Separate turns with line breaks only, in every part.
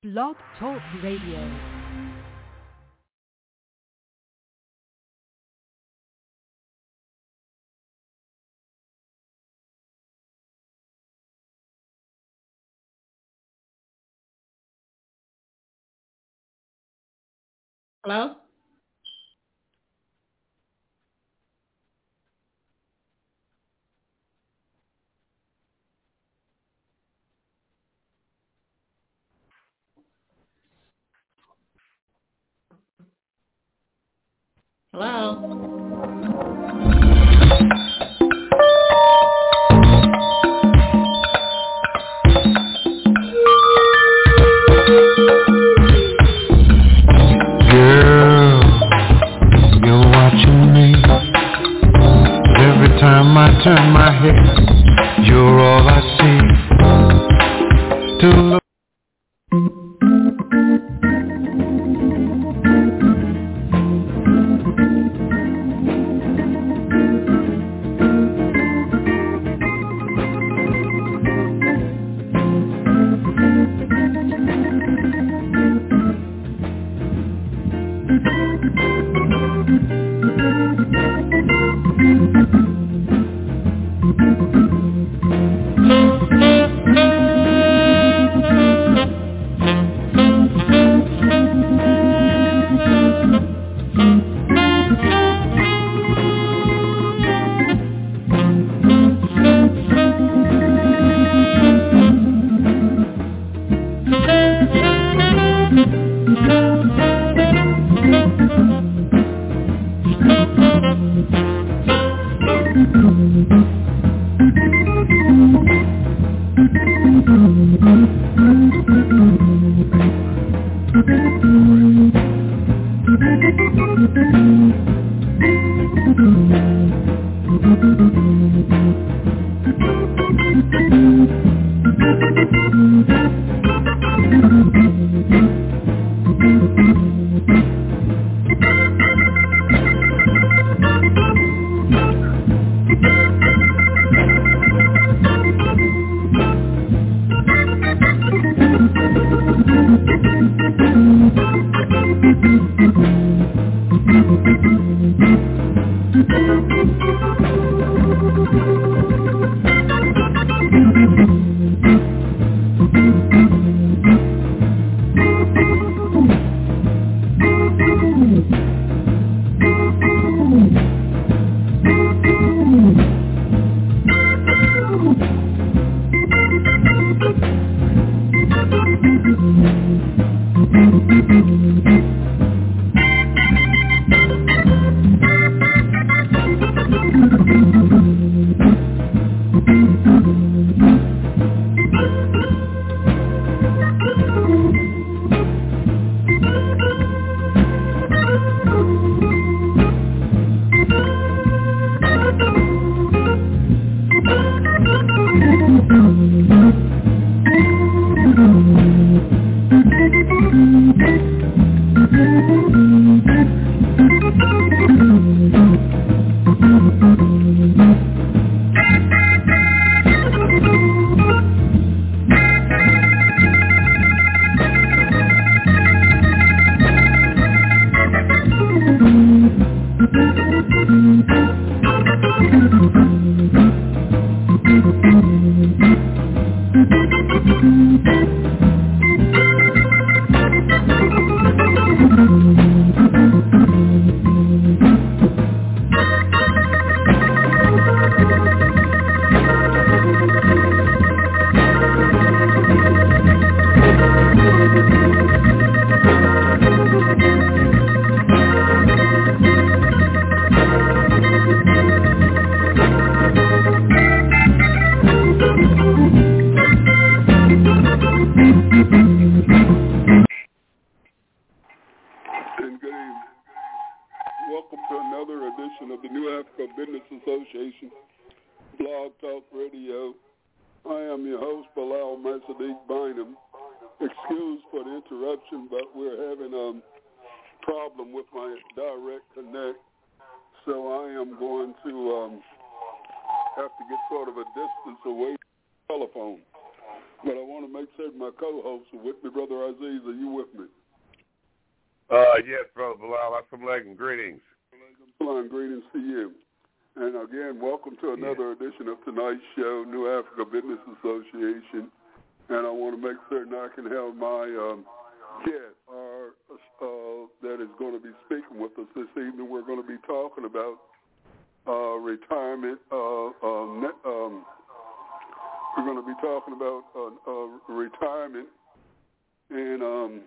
Blog Talk Radio.
Hello? Hello?
Time I turn my head, you're all I see. To look.
Have to get sort of a distance away from the telephone. But I want to make certain my co-hosts are with me. Brother Aziz, are you with me?
Yes, Brother Bilal. Assalamu greetings.
Flying greetings to you. And again, welcome to another edition of tonight's show, New Africa Business Association. And I want to make certain I can have my guest that is going to be speaking with us this evening. We're going to be talking about retirement. We're going to be talking about retirement and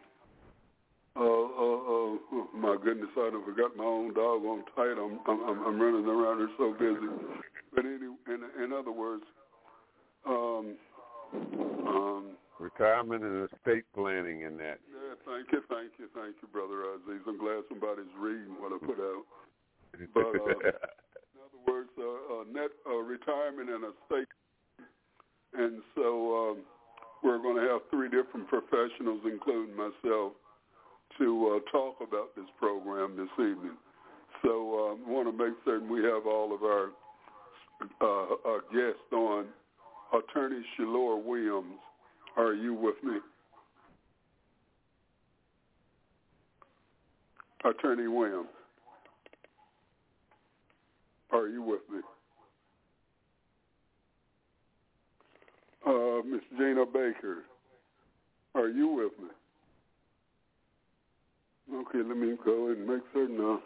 my goodness, I done forgot my own doggone title. I'm running around here so busy. But anyway, in other words,
retirement and estate planning and that.
Yeah, thank you, Brother Aziz. I'm glad somebody's reading what I put out. But in other words, net retirement and estate. And so we're going to have three different professionals, including myself, to talk about this program this evening. So I want to make certain we have all of our guests on. Attorney Shalor Williams, are you with me? Attorney Williams, are you with me? Miss Gina Baker, are you with me? Okay, let me go and make certain I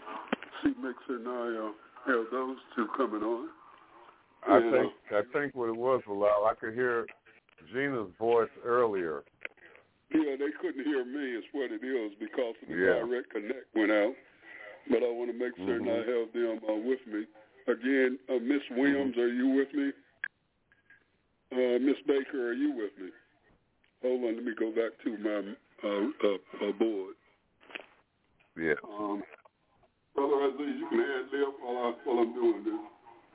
have those two coming on.
I think what it was, Bilal, I could hear Gina's voice earlier.
Yeah, they couldn't hear me is what it is because of the direct connect went out. But I want to make certain I have them with me. Again, Miss Williams, are you with me? Miss Baker, are you with me? Hold on, let me go back to my board.
Yeah.
Brother Aziz, you can add lip while I'm doing this.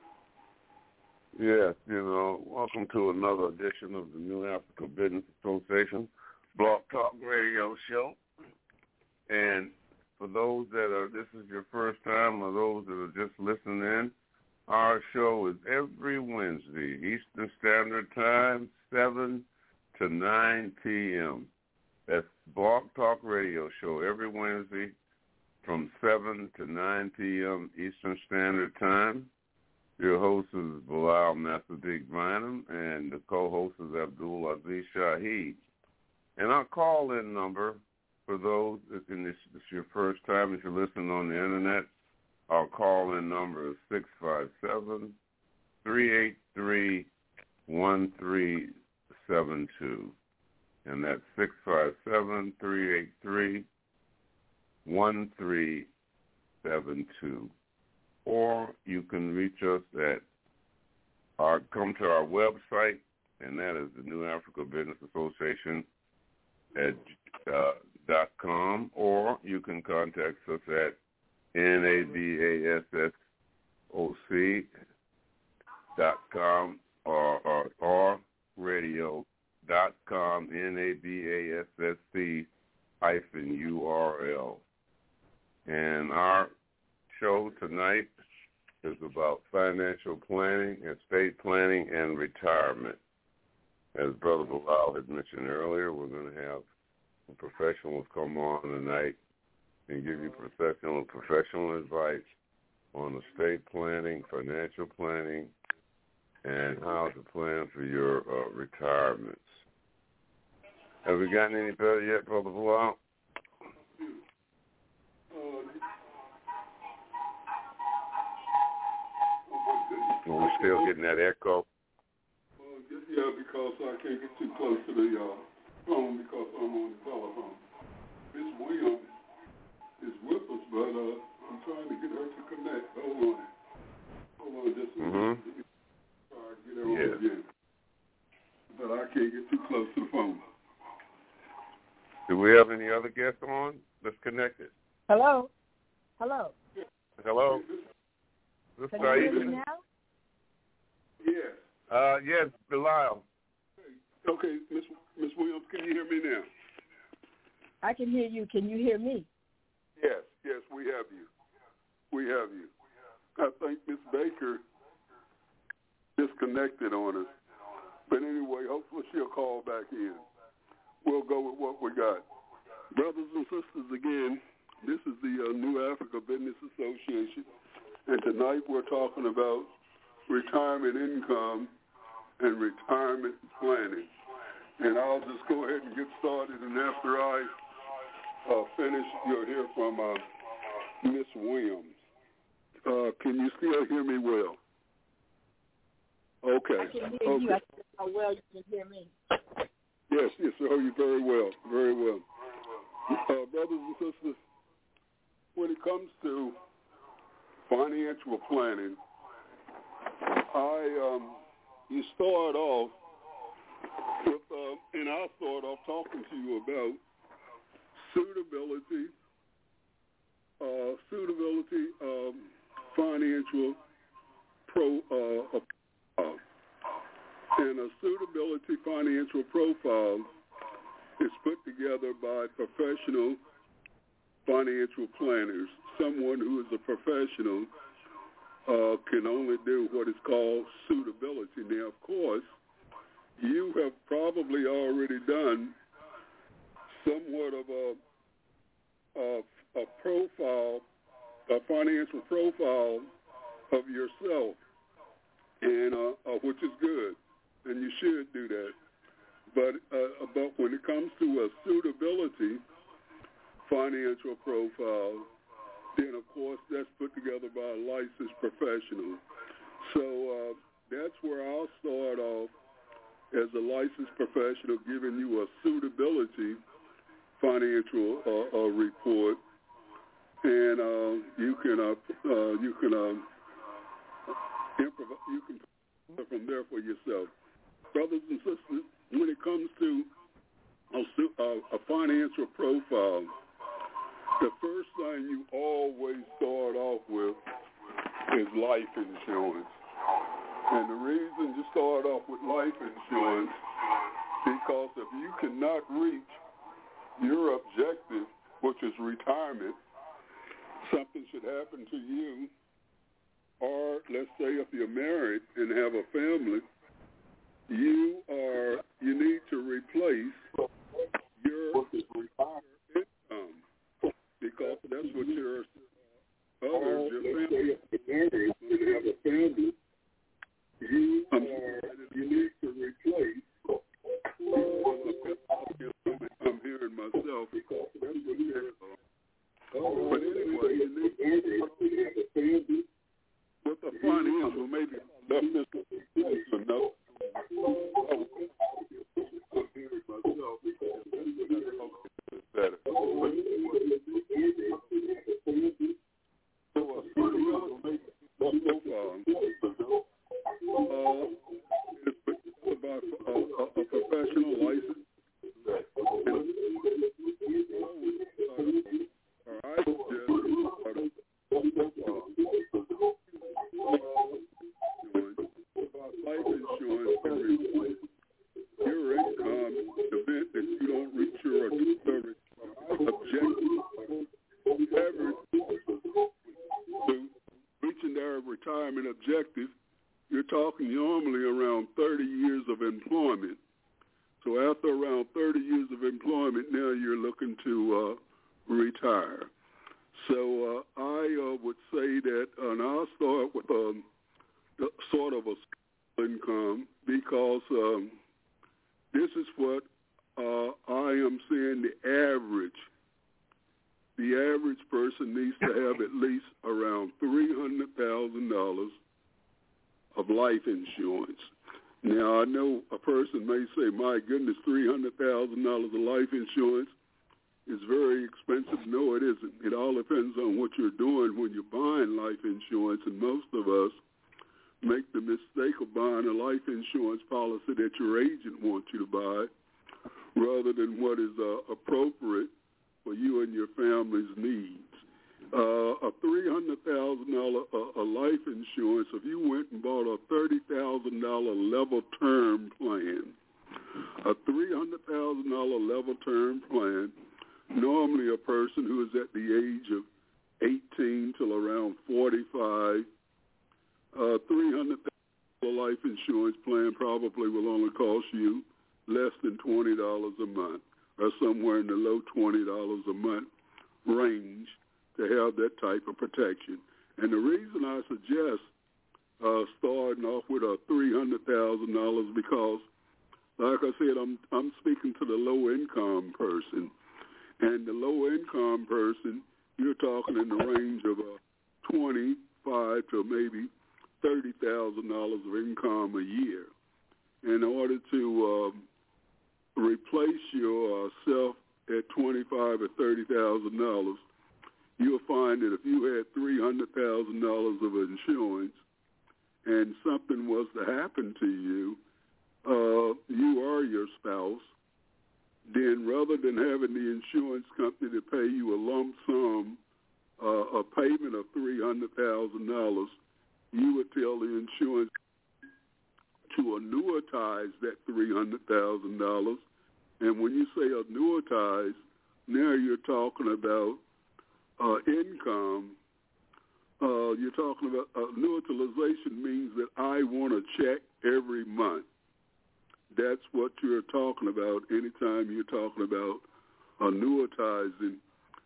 Yes, welcome to another edition of the New Africa Business Association Blog Talk Radio Show. And for those this is your first time, or those that are just listening in, our show is every Wednesday, Eastern Standard Time, 7 to 9 p.m. That's Blog Talk Radio Show every Wednesday from 7 to 9 p.m. Eastern Standard Time. Your host is Bilal Nasadiq Bynum, and the co-host is Abdul Aziz Shaheed. And our call-in number for those, and this is your first time if you're listening on the Internet, our call-in number is 657-383-1372. And that's 657-383-1372. Or you can reach us come to our website, and that is the New Africa Business Association .com, or you can contact us at NABASSOC.com or radio.com, NABASSC-URL. And our show tonight is about financial planning, estate planning, and retirement. As Brother Bilal had mentioned earlier, we're going to have professionals come on tonight and give you professional advice on estate planning, financial planning, and how to plan for your retirements. Have we gotten any better yet, Brother Bilal? We're still getting that echo.
Yeah, because I can't get too close to the phone because I'm on the telephone. Miss Williams is with us, but I'm trying to get her to connect. Hold on just a minute. Get her on again. But I can't get too close to the phone.
Do we have any other guests on that's connected?
Hello?
Hello? This
Can you hear me now?
Yes.
Yes, Bilal.
Okay, Miss Williams, can you hear me now?
I can hear you. Can you hear me?
Yes, we have you. I think Miss Baker disconnected on us. But anyway, hopefully she'll call back in. We'll go with what we got. Brothers and sisters, again, this is the New Africa Business Association, and tonight we're talking about retirement income and retirement planning. And I'll just go ahead and get started, and after I finish, you'll hear from Miss Williams. Can you still hear me well? Okay.
I can hear you. I don't know how well you can hear me.
Yes, I heard you very well, very well. Brothers and sisters, when it comes to financial planning, you start off with, and I'll start off talking to you about suitability financial and a suitability financial profile is put together by professional financial planners. Someone who is a professional can only do what is called suitability. Now, of course, you have probably already done somewhat of a profile, a financial profile of yourself, and which is good, and you should do that. But when it comes to a suitability financial profile, then of course that's put together by a licensed professional. So that's where I'll start off as a licensed professional, giving you a suitability financial report, and you can from there for yourself. Brothers and sisters, when it comes to a financial profile, the first thing you always start off with is life insurance. And the reason you start off with life insurance, because if you cannot reach your objective, which is retirement, something should happen to you, or let's say if you're married and have a family, you need to replace your income, because that's what your others, your family, when you have a family, you need to replace. I'm hearing myself. But anyway, you need to have a family with a financial, maybe enough to know. I'm hearing myself. Better. So it's about a professional license. I suggest about life insurance can replace your income in the event that you don't reach your objective. To reaching their retirement objective, you're talking normally around 30 years of employment. So after around 30 years of employment, now you're looking to retire. So I would say that, and I'll start with sort of a income, because this is what I am saying the average person needs to have at least around $300,000 of life insurance. Now, I know a person may say, my goodness, $300,000 of life insurance is very expensive. No, it isn't. It all depends on what you're doing when you're buying life insurance, and most of us make the mistake of buying a life insurance policy that your agent wants you to buy rather than what is appropriate for you and your family's needs. A $300,000 life insurance, if you went and bought a $30,000 level term plan, a $300,000 level term plan, normally a person who is at the age of 18 till around 45, $300,000 a life insurance plan probably will only cost you less than $20 a month, or somewhere in the low $20 a month range to have that type of protection. And the reason I suggest starting off with a $300,000 because, like I said, I'm speaking to the low-income person. And the low-income person, you're talking in the range of $25,000 to maybe $30,000 of income a year. In order to replace yourself at $25,000 or $30,000, you'll find that if you had $300,000 of insurance and something was to happen to you, you or your spouse, then rather than having the insurance company to pay you a lump sum, a payment of $300,000, you would tell the insurance to annuitize that $300,000. And when you say annuitize, now you're talking about income. You're talking about annuitization means that I want a check every month. That's what you're talking about anytime you're talking about annuitizing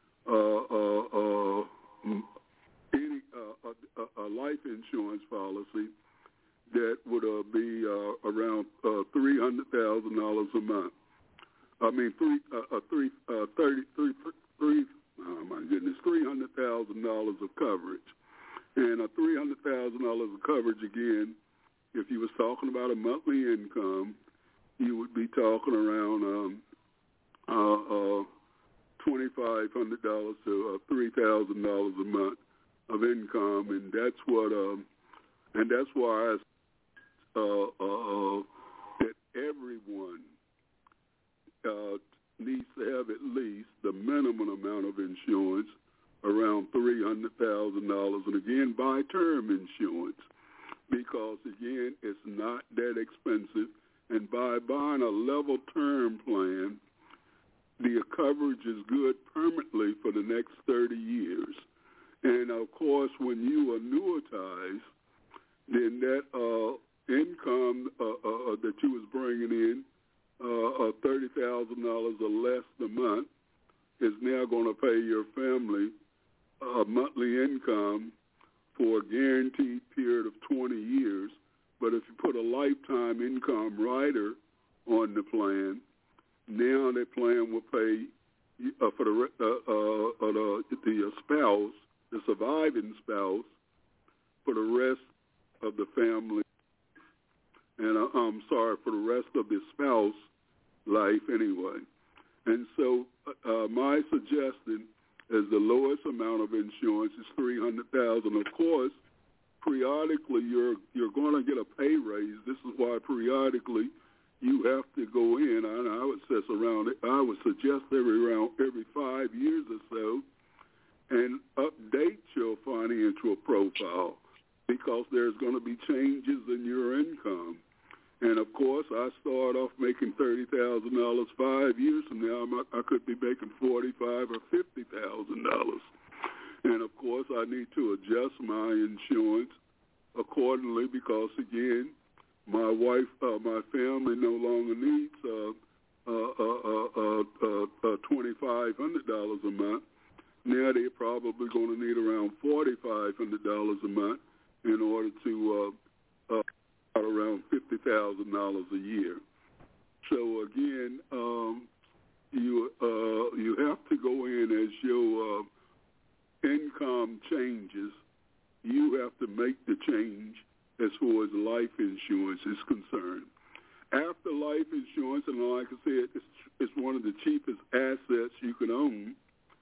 any a life insurance policy that would be around $300,000 a month. I mean, $300,000 of coverage, and $300,000 of coverage again. If you was talking about a monthly income, you would be talking around $2,500 to $3,000 a month of income, and that's what and that's why that everyone needs to have at least the minimum amount of insurance, around $300,000, and again buy term insurance because again it's not that expensive, and by buying a level term plan, the coverage is good permanently for the next 30 years. And, of course, when you annuitize, then that income that you was bringing in, $30,000 or less a month, is now going to pay your family a monthly income for a guaranteed period of 20 years. But if you put a lifetime income rider on the plan, now that plan will pay for the spouse, the surviving spouse, for the rest of the family, and I'm sorry, for the rest of the spouse life anyway. And so my suggestion is the lowest amount of insurance is $300,000. Of course, periodically you're going to get a pay raise. This is why periodically you have to go in, and I would suggest every 5 years or so, and update your financial profile because there's going to be changes in your income. And of course, I start off making $30,000 5 years from now. I could be making $45,000 or $50,000. And of course, I need to adjust my insurance accordingly because again, my wife, my family no longer needs $2,500 a month. Now they're probably going to need around $4,500 a month in order to around $50,000 a year. So again, you have to go in as your income changes. You have to make the change as far as life insurance is concerned. After life insurance, and like I said, it's one of the cheapest assets you can own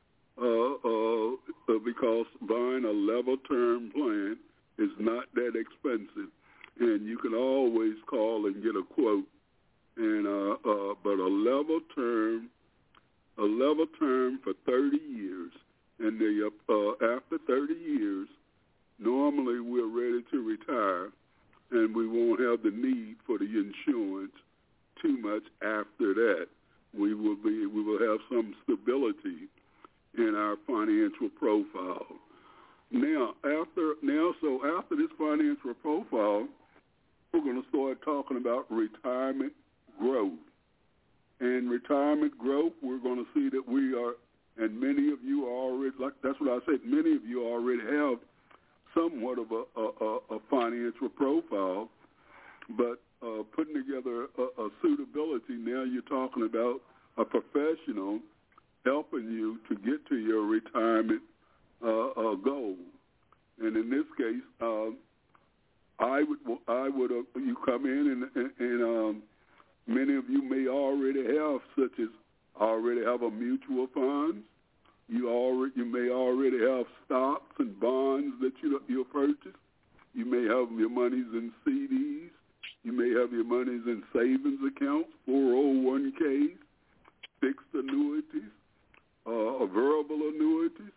because buying a level term plan is not that expensive, and you can always call and get a quote. And but a level term for 30 years, and after 30 years, normally we're ready to retire, and we won't have the need for the insurance too much after that. We will have some stability in our financial profile. So after this financial profile, we're going to start talking about retirement growth. And retirement growth, we're going to see that we are, and many of you are already, like that's what I said, many of you already have somewhat of a financial profile, but putting together a suitability, now you're talking about a professional helping you to get to your retirement goal. And in this case, I would you come in and many of you may already have, such as already have a mutual fund. You may already have stocks and bonds that you'll purchase. You may have your monies in CDs. You may have your monies in savings accounts, 401ks, fixed annuities, variable annuities,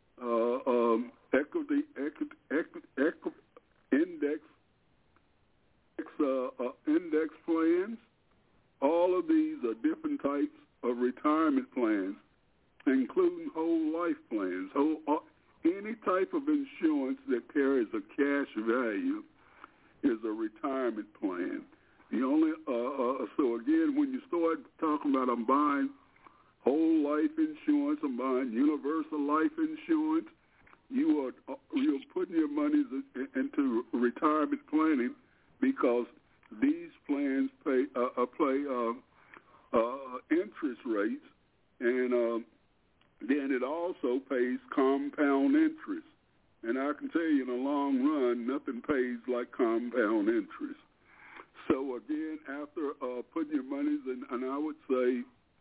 index plans. All of these are different types of retirement plans, including whole life plans. Any type of insurance that carries a cash value is a retirement plan. The only so again, when you start talking about I'm buying whole life insurance, I'm buying universal life insurance, you're putting your monies into retirement planning because these plans pay interest rates, and then it also pays compound interest. And I can tell you in the long run, nothing pays like compound interest. So again, after putting your monies in, and I would say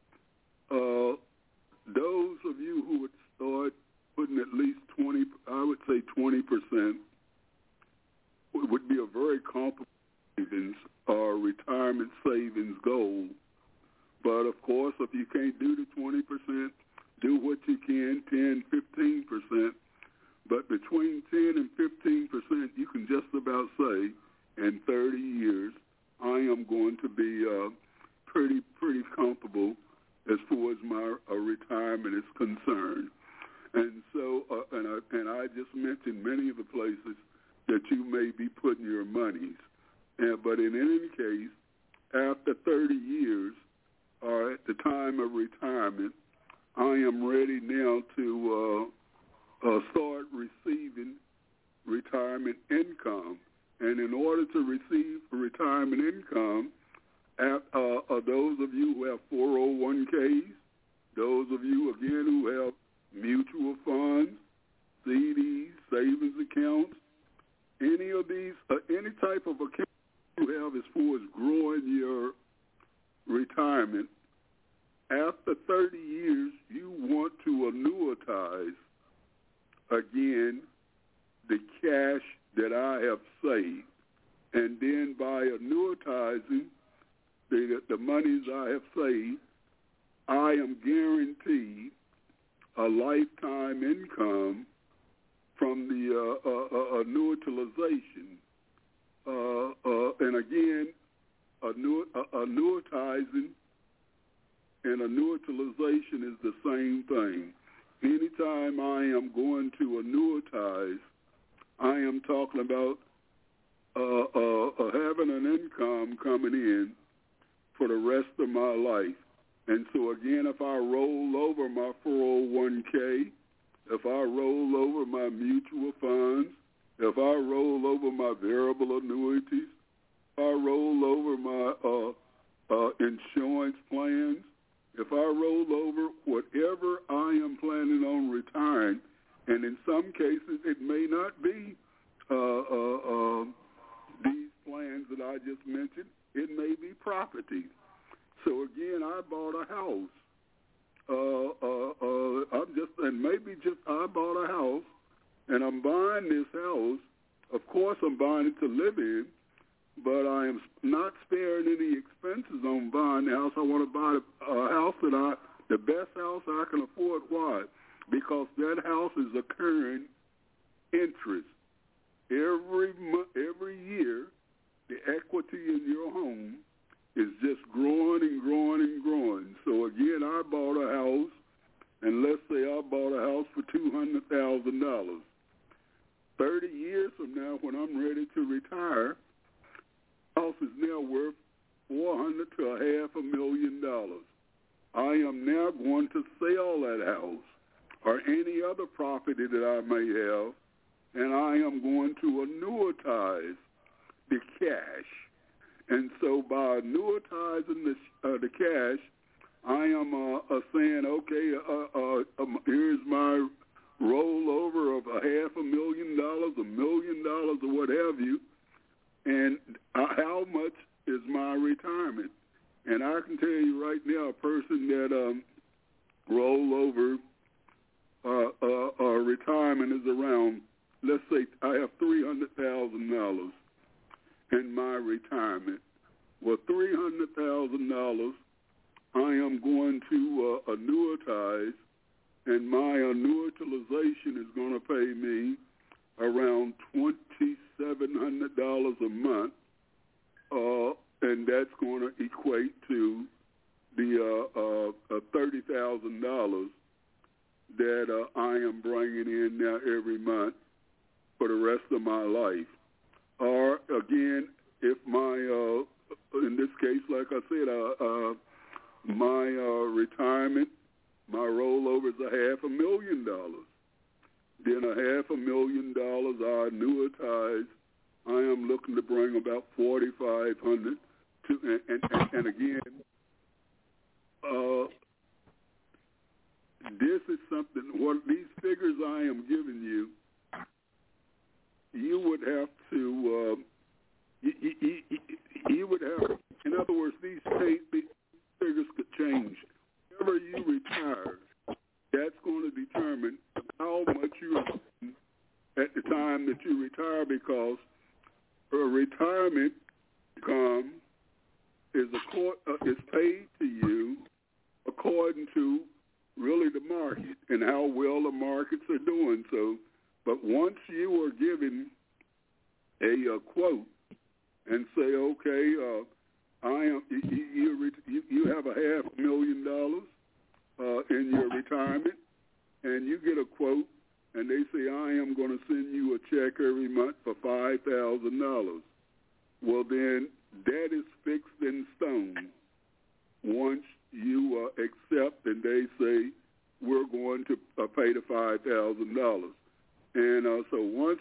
those of you who would start putting at least 20, I would say 20%, would be a very comfortable savings or retirement savings goal. But of course, if you can't do the 20%, do what you can, 10, 15%. But between 10 and 15%, you can just about say, in 30 years, I am going to be pretty comfortable as far as my retirement is concerned. And so, and I just mentioned many of the places that you may be putting your monies. But in any case, after 30 years, or at the time of retirement, I am ready now to start receiving retirement income. And in order to receive retirement income, those of you who have 401ks, those of you, again, who have mutual funds, CDs, savings accounts, any of these, any type of account you have as far as growing your retirement, after 30 years, you want to annuitize, again, the cash that I have saved. And then by annuitizing the monies I have saved, I am guaranteed a lifetime income from the annuitization. And again, annuitizing and annuitization is the same thing. Anytime I am going to annuitize, I am talking about having an income coming in for the rest of my life. And so again, if I roll over my 401k, if I roll over my mutual funds, if I roll over my variable annuities, if I roll over my insurance plans, if I roll over whatever I am planning on retiring, and in some cases it may not be these plans that I just mentioned, it may be property. So again, I bought a house. I bought a house, and I'm buying this house. Of course, I'm buying it to live in, but I am not sparing any expenses on buying the house. I want to buy a house the best house I can afford. Why? Because that house is accruing interest. Every year, the equity in your home is just growing and growing and growing. So again, I bought a house, and let's say I bought a house for $200,000. 30 years from now, when I'm ready to retire, house is now worth $400,000 to $500,000. I am now going to sell that house or any other property that I may have, and I am going to annuitize the cash. And so by annuitizing the cash, I am saying, okay, here's my rollover of $500,000, $1 million, or what have you, and how much is my retirement? And I can tell you right now, a person that rollover retirement is around, let's say I have $300,000 in my retirement. Well, $300,000 I am going to annuitize, and my annuitization is going to pay me around $2,700 a month, and that's going to equate to the $30,000 that I am bringing in now every month for the rest of my life. Or again, if my in this case, like I said, my retirement, my rollover is $500,000. Then $500,000 I annuitize. I am looking to bring about $4,500 to, and again, this is something. What these figures I am giving you, you would have to. You would have. In other words, these figures could change. Whenever you retire, that's going to determine how much you are at the time that you retire, because a retirement income is paid to you according to really the market and how well the markets are doing. So, but once you are given a quote and say, okay, you have $500,000 in your retirement, and you get a quote, and they say, I am going to send you a check every month for $5,000. Well, then that is fixed in stone. Once you accept, and they say, we're going to pay the $5,000. And so once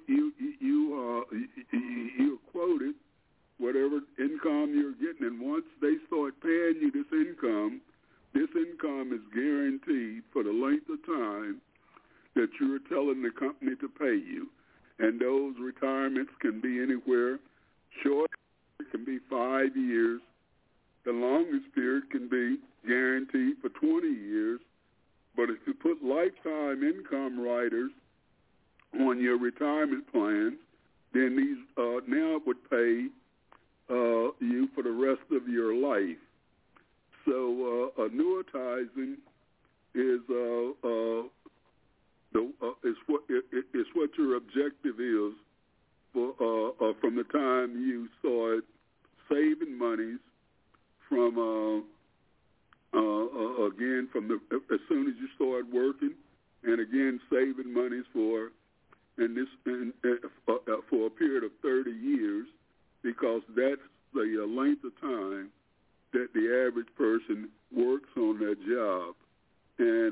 you're quoted, whatever income you're getting, and once they start paying you this income is guaranteed for the length of time that you're telling the company to pay you. And those retirements can be anywhere. Short, it can be 5 years. The longest period can be guaranteed for 20 years. But if you put lifetime income riders on your retirement plans, then these now would pay you for the rest of your life. So annuitizing is what your objective is for from the time you start saving monies from again from as soon as you start working, and again saving monies for a period of 30 years, because that's the length of time that the average person works on their job, and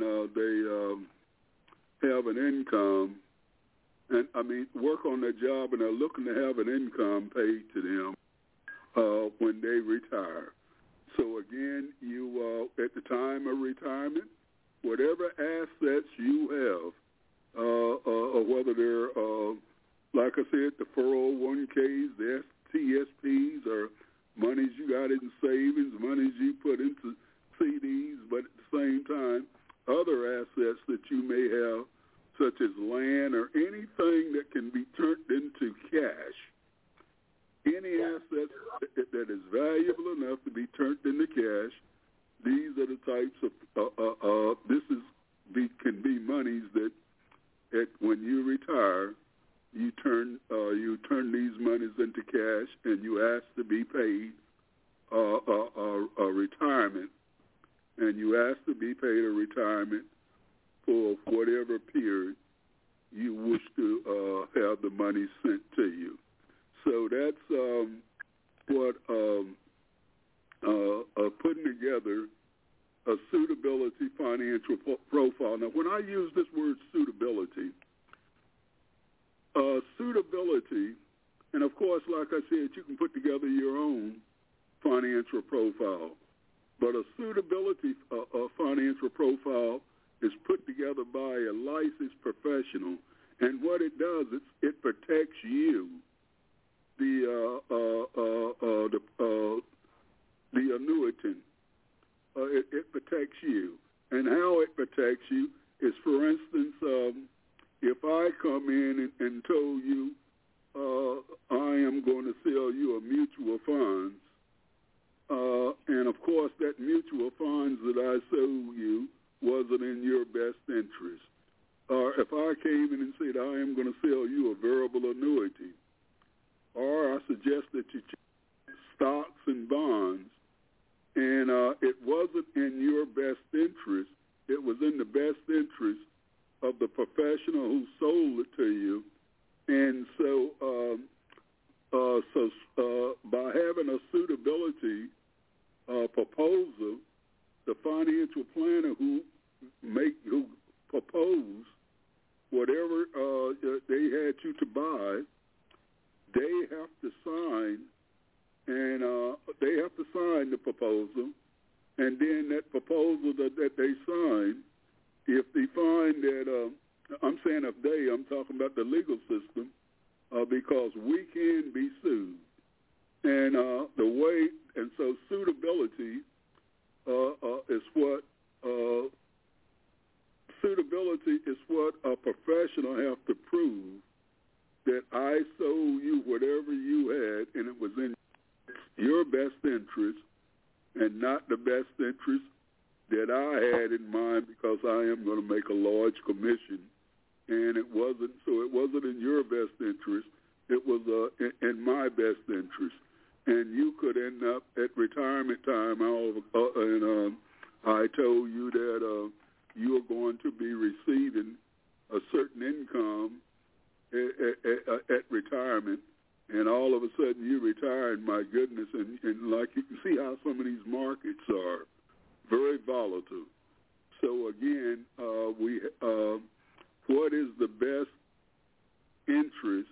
they have an income, and work on their job, and they're looking to have an income paid to them when they retire. So again, you at the time of retirement, whatever assets you have, whether they're like I said, the 401ks, the TSPs, or monies you got in savings, monies you put into CDs, but at the same time, other assets that you may have, such as land or anything that can be turned into cash. Any asset that is valuable enough to be turned into cash, these are the types of, can be monies that when you retire, you turn these monies into cash, and you ask to be paid a retirement, and you ask to be paid a retirement for whatever period you wish to have the money sent to you. So that's what putting together a suitability financial profile. Now, when I use this word suitability, and of course, like I said, you can put together your own financial profile, but a suitability financial profile is put together by a licensed professional, and what it does is it protects you, the annuitant. It protects you, and how it protects you is, for instance, if I come in and told you I am going to sell you a mutual funds, and of course that mutual funds that I sold you wasn't in your best interest. Or if I came in and said I am going to sell you a variable annuity, or I suggest that you choose stocks and bonds, and it wasn't in your best interest, it was in the best interest of the professional who sold it to you. And so by having a suitability proposal, the financial planner who proposed whatever they had you to buy, they have to sign, and they have to sign the proposal, and then that proposal that they sign, if they find that, I'm saying if they, I'm talking about the legal system, because we can be sued. And so suitability is what a professional have to prove, that I sold you whatever you had, and it was in your best interest and not the best interest that I had in mind, because I am going to make a large commission, and it wasn't in your best interest. It was in my best interest, and you could end up at retirement time, and I told you that you are going to be receiving a certain income at retirement, and all of a sudden you retire, and my goodness, and like you can see how some of these markets are very volatile. So again, what is the best interest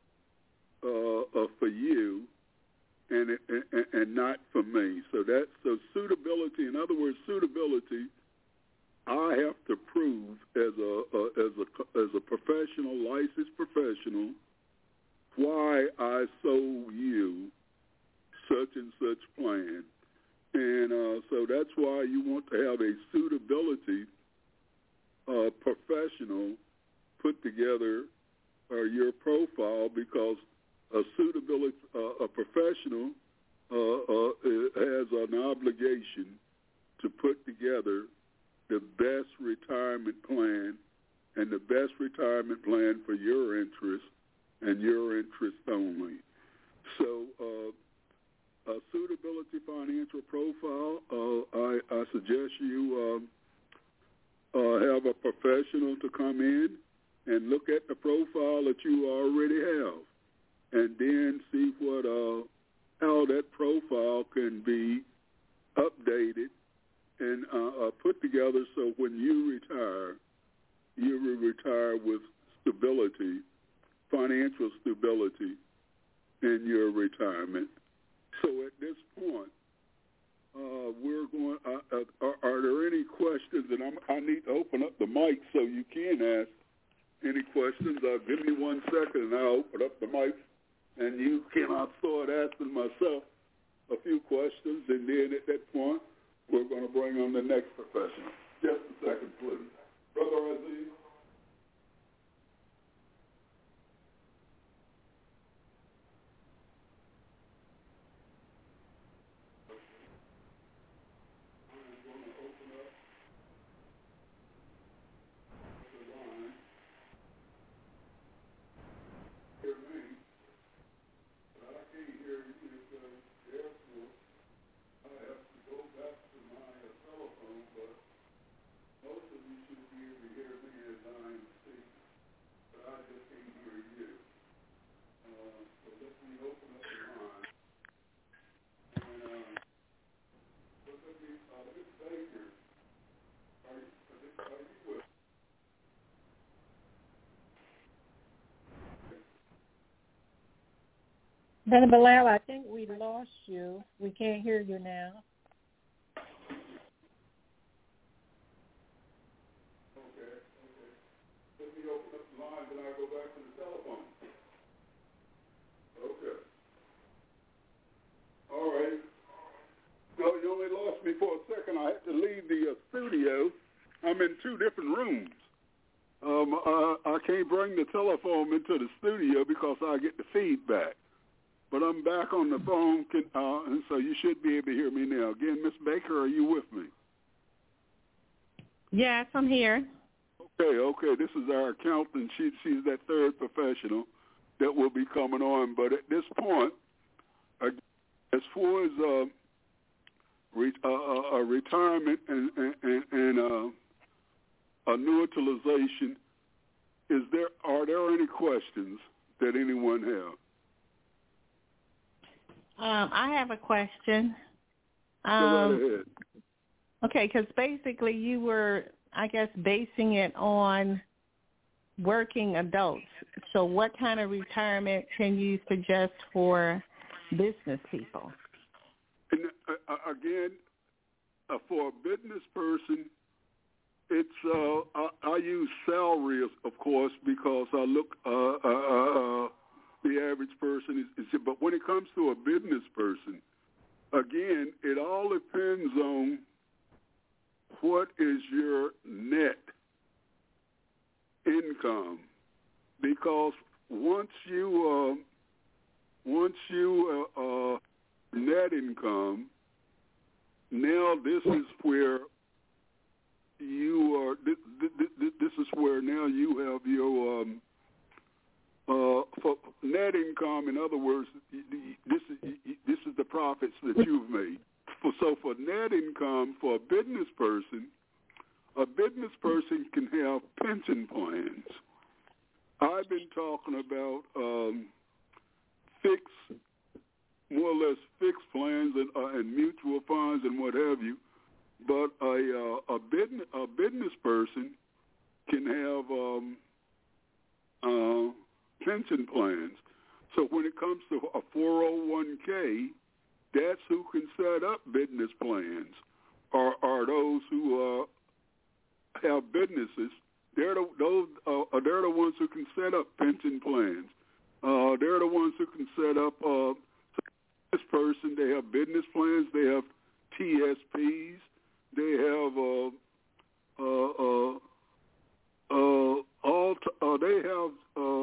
for you, and not for me? So suitability. In other words, suitability, I have to prove as a professional, licensed professional, why I sold you such and such plan. And so that's why you want to have a suitability professional put together your profile, because a professional has an obligation to put together the best retirement plan, and the best retirement plan for your interest and your interest only. So a suitability financial profile, I suggest you have a professional to come in and look at the profile that you already have, and then see how that profile can be updated and put together, so when you retire, you will retire with stability, financial stability in your retirement. So at this point, we're going. Are there any questions? And I need to open up the mic so you can ask any questions. Give me 1 second, and I'll open up the mic, and you can. I'll start asking myself a few questions, and then at that point, we're going to bring on the next professional. Just a second, please. Brother Aziz.
Brother Bilal, I think we lost you. We can't hear you now.
Okay. Let me open up the line, then I go back to the telephone. Okay. All right. No, you only lost me for a second. I had to leave the studio. I'm in two different rooms. I can't bring the telephone into the studio because I get the feedback. But I'm back on the phone, and so you should be able to hear me now. Again, Miss Baker, are you with me?
Yes, I'm here.
Okay. This is our accountant. She's that third professional that will be coming on. But at this point, as far as retirement and annuitization, are there any questions that anyone have?
I have a question.
Go right ahead.
Okay, because basically you were, I guess, basing it on working adults. So what kind of retirement can you suggest for business people?
And again, for a business person, it's I use salary, of course, because I look the average person is. But when it comes to a business person, again, it all depends on what is your net income, because once you net income, now this is where you are. This is where now you have your for net income. In other words, this is the profits that you've made. So for net income for a business person can have pension plans. I've been talking about more or less fixed plans and mutual funds and what have you. But a business person can have pension plans. So when it comes to a 401k, that's who can set up business plans, are those who have businesses. They're the ones who can set up pension plans. They're the ones who can set up this person. They have business plans. They have TSPs. They have they have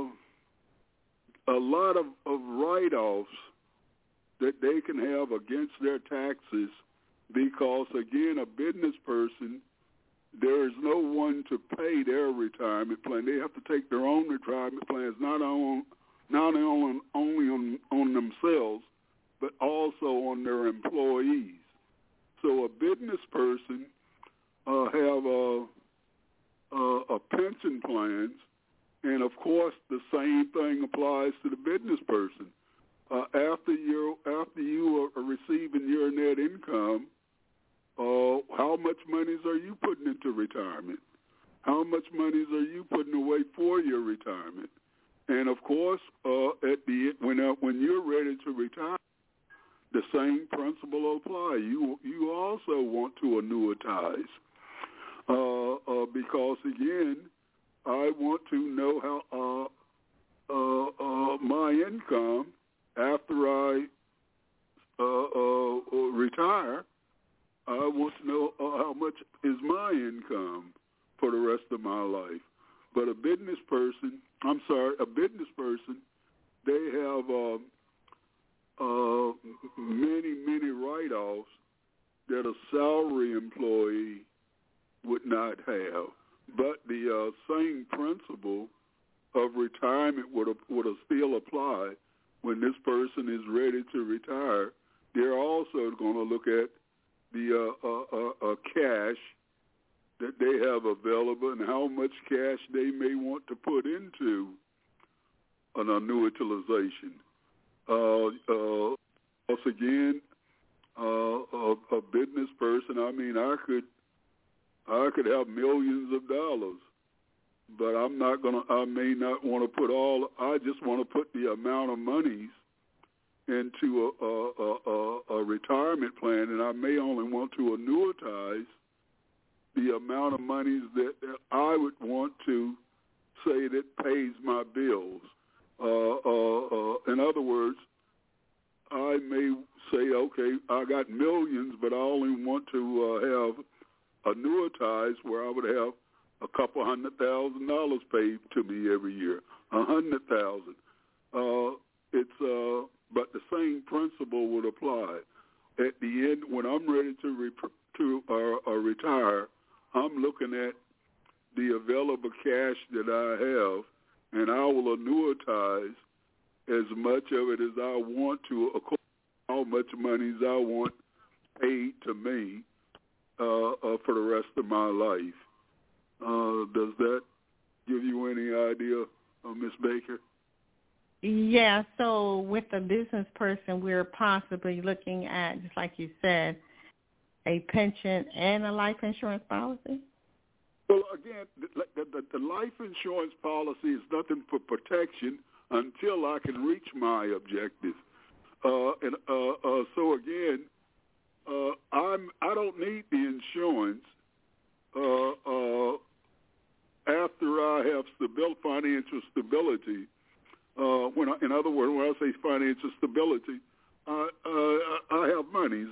a lot of write-offs that they can have against their taxes, because again, a business person, there is no one to pay their retirement plan. They have to take their own retirement plans, not only on themselves, but also on their employees. So a business person have a pension plans, and of course the same thing applies to the business person. After you are receiving your net income, how much monies are you putting into retirement? How much monies are you putting away for your retirement? And of course, when you're ready to retire, the same principle will apply. You also want to annuitize, because again, I want to know how my income after I retire. I want to know how much is my income for the rest of my life. But a business person, they have many write-offs that a salary employee would not have. But the same principle of retirement would still apply when this person is ready to retire. They're also going to look at the cash that they have available and how much cash they may want to put into an annuitization. Once again, a business person, I mean, I could have millions of dollars, but I may not want to put I just want to put the amount of monies into a retirement plan, and I may only want to annuitize the amount of monies that I would want to say that pays my bills. In other words, I may say, okay, I got millions, but I only want to have annuitized where I would have a couple $100,000 paid to me every year, $100,000. But the same principle would apply. At the end, when I'm ready to retire, I'm looking at the available cash that I have, and I will annuitize as much of it as I want to, according to how much money I want paid to me for the rest of my life. Does that give you any idea, Ms. Baker?
Yeah, so with a business person, we're possibly looking at, just like you said, a pension and a life insurance policy?
Well, again, the life insurance policy is nothing for protection until I can reach my objective. So again, I don't need the insurance after I have financial stability. In other words, when I say financial stability, I have monies.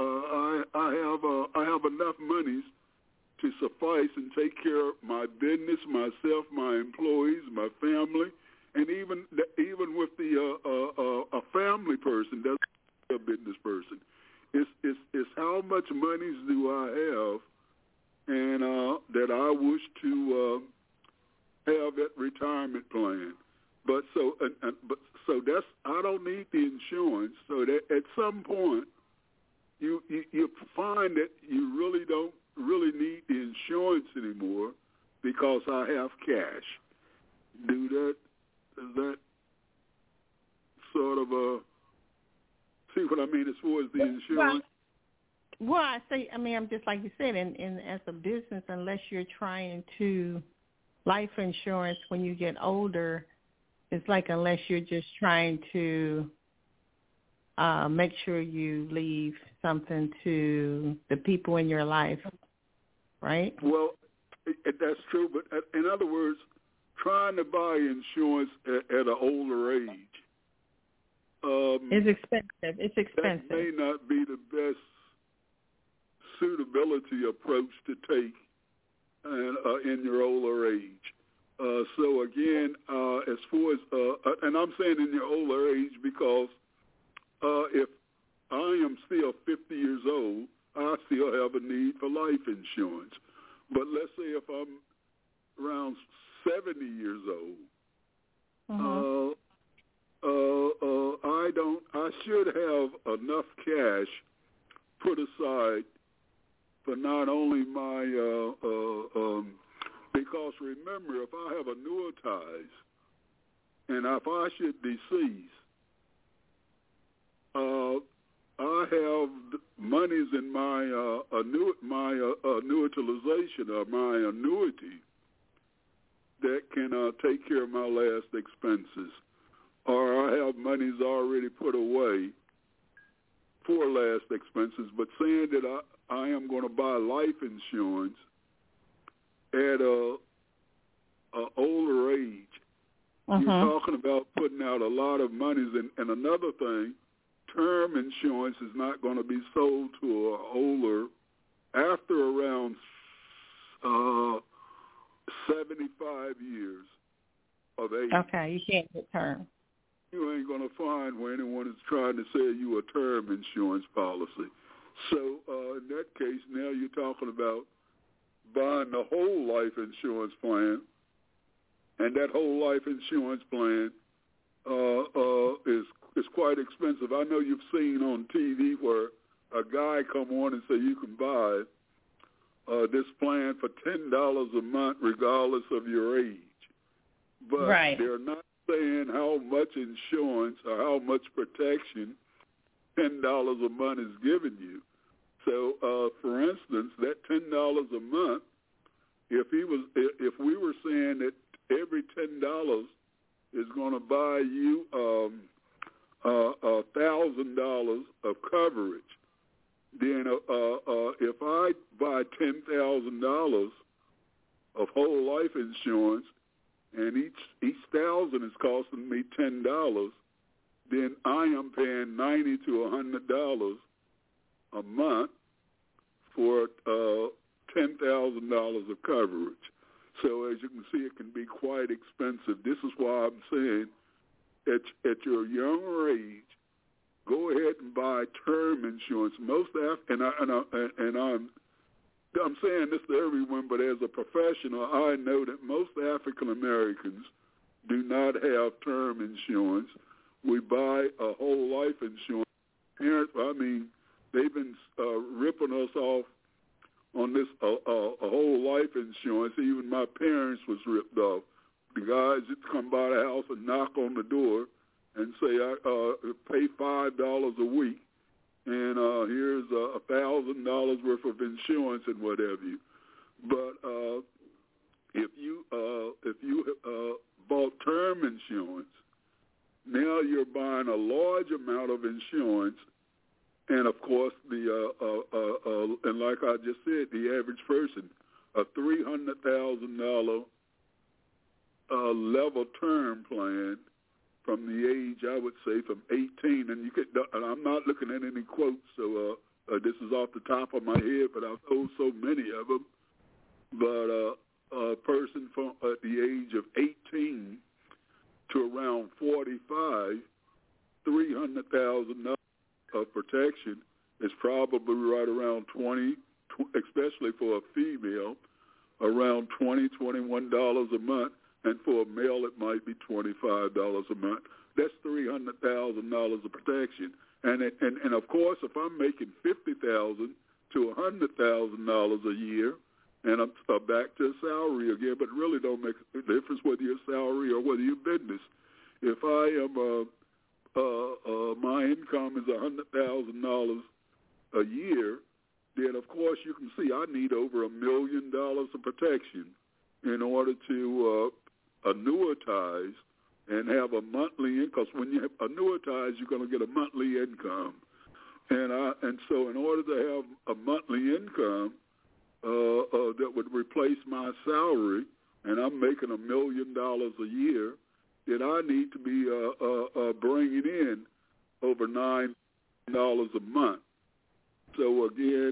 I have enough monies to suffice and take care of my business, myself, my employees, my family, and even with a family person, doesn't a business person. It's how much monies do I have, and that I wish to have that retirement plan. But so that's, I don't need the insurance. So that at some point you find that you really don't really need the insurance anymore because I have cash. Does that sort of see what I mean as far as the insurance?
Well, I'm just like you said, in as a business, unless you're trying to life insurance when you get older, it's like unless you're just trying to make sure you leave something to the people in your life, right?
Well, that's true, but in other words, trying to buy insurance at an older age,
it's expensive. It's expensive.
That may not be the best suitability approach to take in your older age. So again, as far as, and I'm saying in your older age because if I am still 50 years old, I still have a need for life insurance. But let's say if I'm around 70 years old, I should have enough cash put aside for not only my, because remember, if I have annuitized and if I should decease, I have monies in my annuitization or my annuity that can take care of my last expenses, or I have monies already put away for last expenses. But saying that I am going to buy life insurance at a older age, you're talking about putting out a lot of monies. And another thing, term insurance is not going to be sold to an older after around 75 years of age.
Okay, you can't get term.
You ain't going to find where anyone is trying to sell you a term insurance policy. So in that case, now you're talking about buying the whole life insurance plan, and that whole life insurance plan is quite expensive. I know you've seen on TV where a guy come on and say you can buy this plan for $10 a month regardless of your age. But they're not saying how much insurance or how much protection $10 a month is giving you. So, for instance, that $10 a month, if we were saying that every $10 is going to buy you $1,000 $1,000 of coverage. Then if I buy $10,000 of whole life insurance, and each thousand is costing me $10, then I am paying $90 to $100 a month for $10,000 of coverage. So as you can see, it can be quite expensive. This is why I'm saying, at your younger age, go ahead and buy term insurance. I'm saying this to everyone, but as a professional, I know that most African Americans do not have term insurance. We buy a whole life insurance. Parents, they've been ripping us off on this a whole life insurance. Even my parents was ripped off. The guys that come by the house and knock on the door and say, I pay $5 a week, and here's $1,000 worth of insurance and what have you. But if you bought term insurance, now you're buying a large amount of insurance, and of course and like I just said, the average person, a $300,000 level term plan from the age, I would say, from 18, and I'm not looking at any quotes, so this is off the top of my head, but I've told so many of them. But a person from at the age of 18 to around 45, $300,000 of protection is probably right around 20, especially for a female, around $20, $21 a month. And for a male, it might be $25 a month. That's $300,000 of protection. And of course, if I'm making $50,000 to $100,000 a year, and I'm back to salary again, but it really don't make a difference whether you're salary or whether you're business. If I am my income is $100,000 a year, then of course you can see I need over $1 million of protection in order to annuitize and have a monthly income. Because when you annuitize, you're going to get a monthly income, and so in order to have a monthly income that would replace my salary, and I'm making $1 million a year, then I need to be bringing in over $9 a month. So again,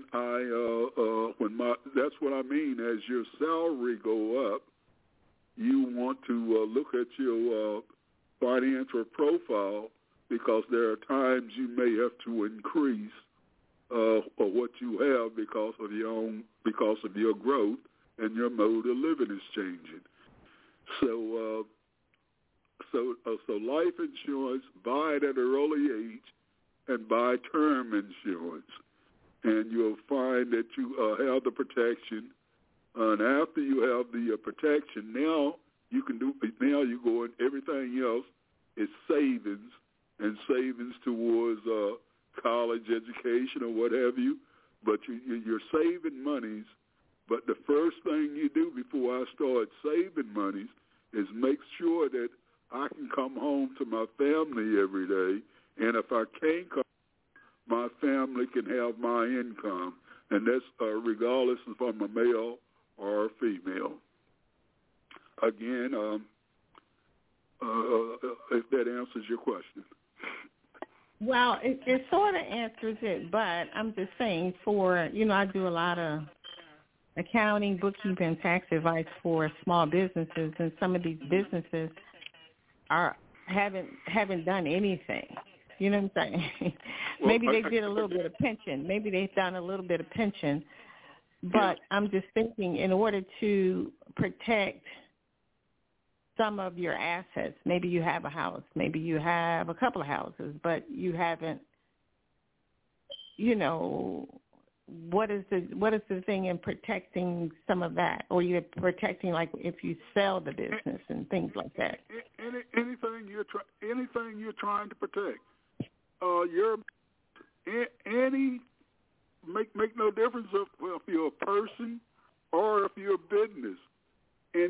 that's what I mean. As your salary go up, you want to look at your financial profile, because there are times you may have to increase what you have because of your growth, and your mode of living is changing. So life insurance, buy it at an early age, and buy term insurance, and you'll find that you have the protection. And after you have the protection, now you go and everything else is savings, and savings towards college education or what have you. But you're saving monies. But the first thing you do before I start saving monies is make sure that I can come home to my family every day, and if I can't come, my family can have my income, and that's regardless if I'm a male or a female. Again, if that answers your question.
Well, it sort of answers it, but I'm just saying I do a lot of accounting, bookkeeping, tax advice for small businesses, and some of these businesses haven't done anything. You know what I'm saying? Maybe they did a little bit of pension. Maybe they've done a little bit of pension. But I'm just thinking, in order to protect some of your assets, maybe you have a house, maybe you have a couple of houses, but you haven't, what is the thing in protecting some of that? Or you're protecting, like, if you sell the business and things like that?
Anything you're trying to protect. Make no difference if you're a person or if you're a business.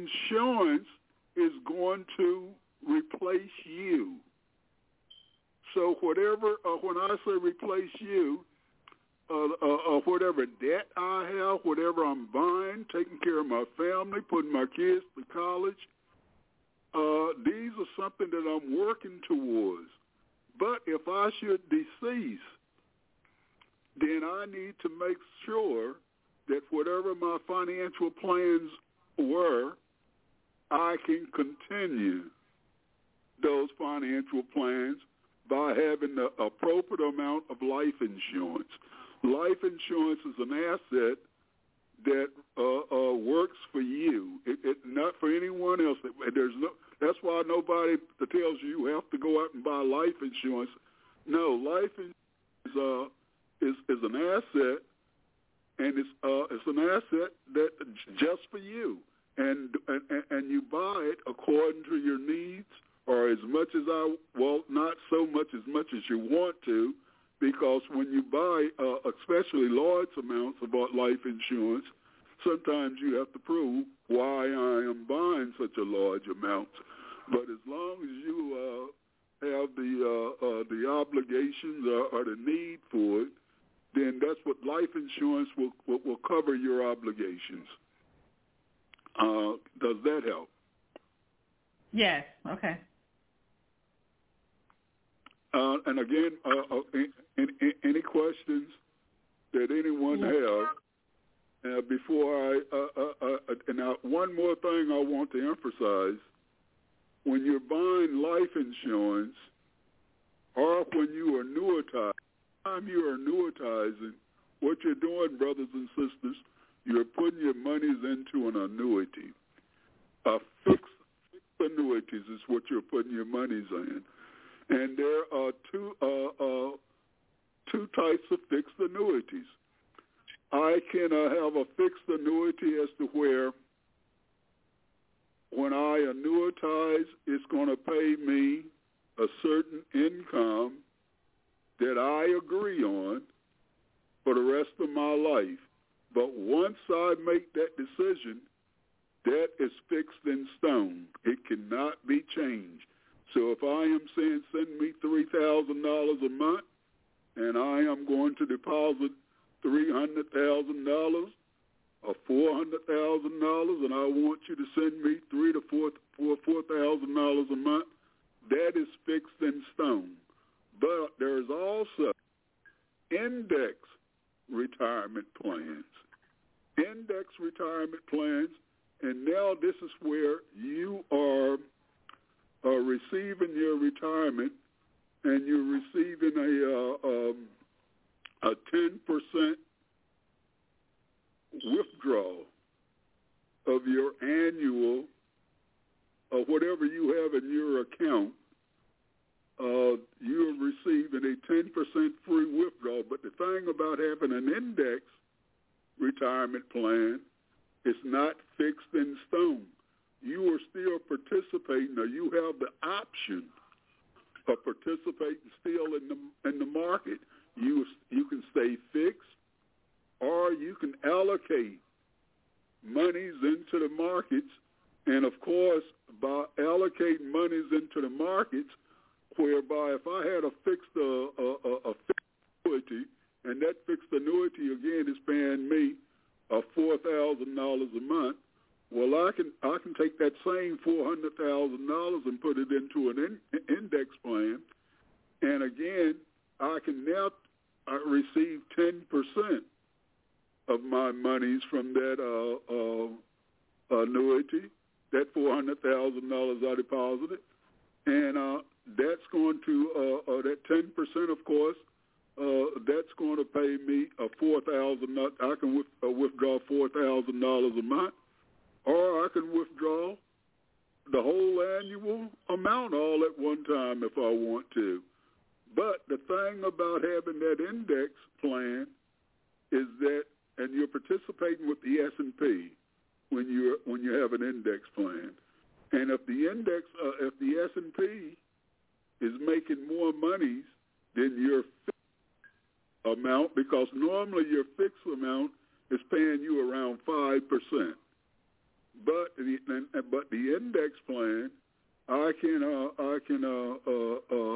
Insurance is going to replace you. So whatever, when I say replace you, whatever debt I have, whatever I'm buying, taking care of my family, putting my kids to college, these are something that I'm working towards. But if I should decease, then I need to make sure that whatever my financial plans were, I can continue those financial plans by having the appropriate amount of life insurance. Life insurance is an asset that works for you, not for anyone else. That's why nobody tells you have to go out and buy life insurance. No, life insurance is an asset, and it's an asset that just for you, and you buy it according to your needs, or as much as not so much as you want to, because when you buy especially large amounts of life insurance, sometimes you have to prove why I am buying such a large amount. But as long as you have the obligations or the need for it, then that's what life insurance will cover your obligations. Does that help?
Yes. Okay.
And again, any questions that anyone has before now one more thing I want to emphasize: when you're buying life insurance, or when you are annuitizing, time you are annuitizing, what you're doing, brothers and sisters, you're putting your monies into an annuity. Fixed annuities is what you're putting your monies in. And there are two types of fixed annuities. I can have a fixed annuity as to where when I annuitize, it's going to pay me a certain income that I agree on for the rest of my life. But once I make that decision, that is fixed in stone. It cannot be changed. So if I am saying send me $3,000 a month, and I am going to deposit $300,000 or $400,000, and I want you to send me $3,000 to $4,000 a month, that is fixed in stone. But there's also index retirement plans. Index retirement plans, and now this is where you are receiving your retirement, and you're receiving a 10% withdrawal of your annual, whatever you have in your account. You're receiving a 10% free withdrawal. But the thing about having an index retirement plan, it's not fixed in stone. You are still participating, or you have the option of participating still in the market. You can stay fixed, or you can allocate monies into the markets. And of course, by allocating monies into the markets, whereby if I had a fixed annuity, and that fixed annuity again is paying me $4,000 a month, well, I can take that same $400,000 and put it into an index plan, and again, I can now receive 10% of my monies from that annuity, that $400,000 I deposited, and that's going to that 10%, of course. That's going to pay me $4,000. I can withdraw $4,000 a month, or I can withdraw the whole annual amount all at one time if I want to. But the thing about having that index plan is that, and you're participating with the S&P when you have an index plan, and if the S&P is making more monies than your fixed amount, because normally your fixed amount is paying you around 5%. But the index plan, I can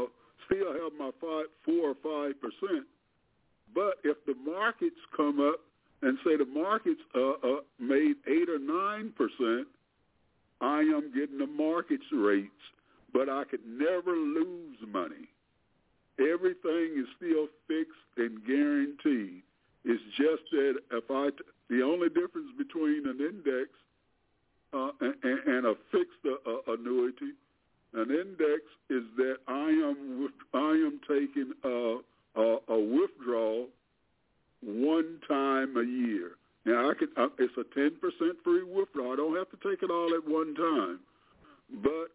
still have my 4 or 5%. But if the markets come up and say the markets made 8 or 9%, I am getting the market's rates, but I could never lose money. Everything is still fixed and guaranteed. It's just that the only difference between an index and a fixed annuity, an index is that I am taking a withdrawal one time a year. Now it's a 10% free withdrawal. I don't have to take it all at one time, but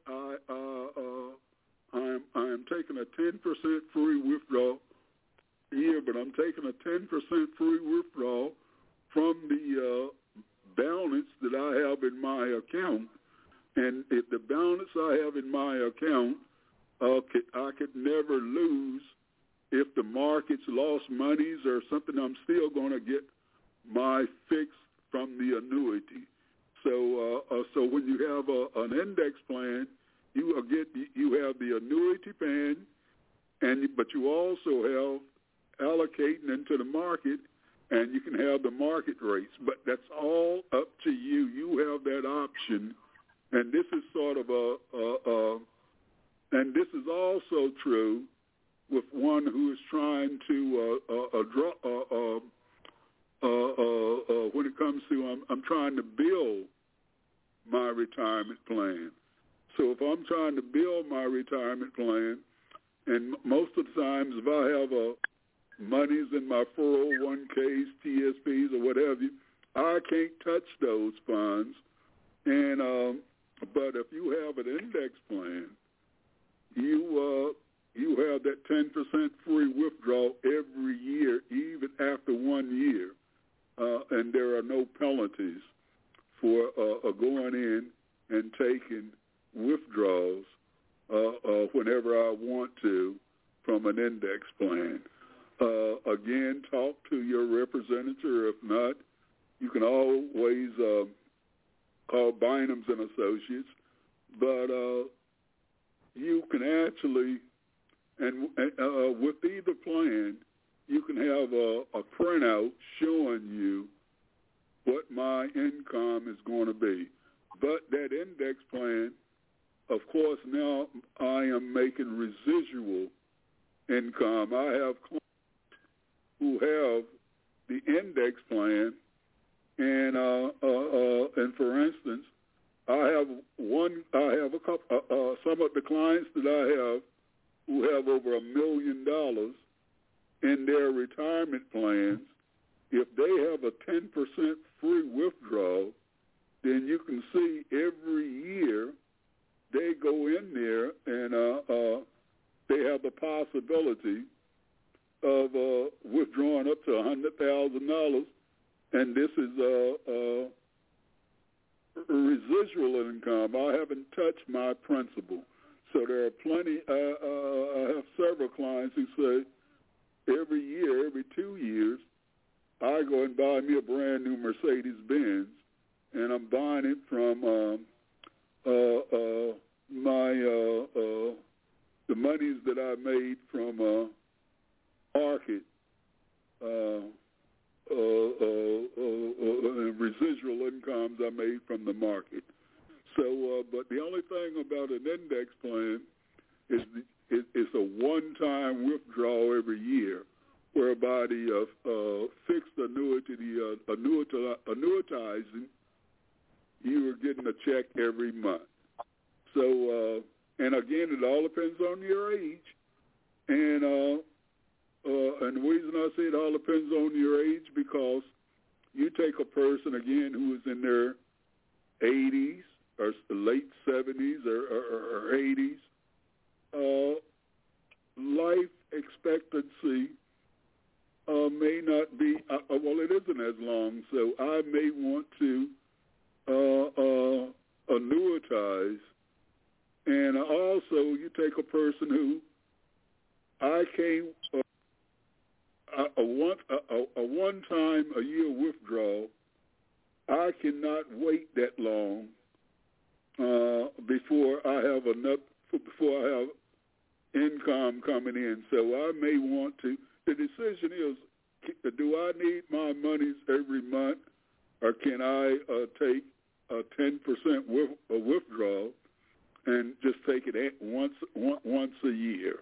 I am taking a 10% free withdrawal a year. But I'm taking a 10% free withdrawal from the balance that I have in my account. And if the balance I have in my account, I could never lose. If the markets lost monies or something, I'm still going to get my fix from the annuity. So when you have an index plan, you have the annuity plan, but you also have allocating into the market, and you can have the market rates. But that's all up to you. You have that option, and this is sort of and this is also true with one who is trying to when it comes to I'm trying to build my retirement plan. So if I'm trying to build my retirement plan, and most of the times if I have monies in my 401ks, TSPs, or whatever, I can't touch those funds. And but if you have an index plan, you have that 10% free withdrawal every year, even after 1 year, and there are no penalties for going in and taking withdrawals whenever I want to from an index plan. Again, talk to your representative. If not, you can always call Bynum's and Associates. But you can actually, and with either plan, you can have a printout showing you what my income is going to be. But that index plan, of course, now I am making residual income. I have clients who have the index plan, and for instance, I have a couple. Some of the clients that I have who have over $1 million in their retirement plans. If they have a 10% free withdrawal, then you can see every year they go in there and they have the possibility of withdrawing up to $100,000, and this is residual income. I haven't touched my principal. So there are plenty. I have several clients who say every year, every 2 years, I go and buy me a brand new Mercedes-Benz, and I'm buying it from the monies that I made from market residual incomes I made from the market. So, but the only thing about an index plan is it's a one-time withdrawal every year, whereby the fixed annuity, the annuitizing, you are getting a check every month. So, and again, it all depends on your age, and the reason I say it all depends on your age, because you take a person, again, who is in their 80s or late 70s or 80s, life expectancy may not be, well, it isn't as long, so I may want to annuitize. And also, you take a person who I came, a one-time a year withdrawal, I cannot wait that long before I have income coming in. So I may want to. The decision is: do I need my monies every month, or can I take a 10% withdrawal and just take it once a year?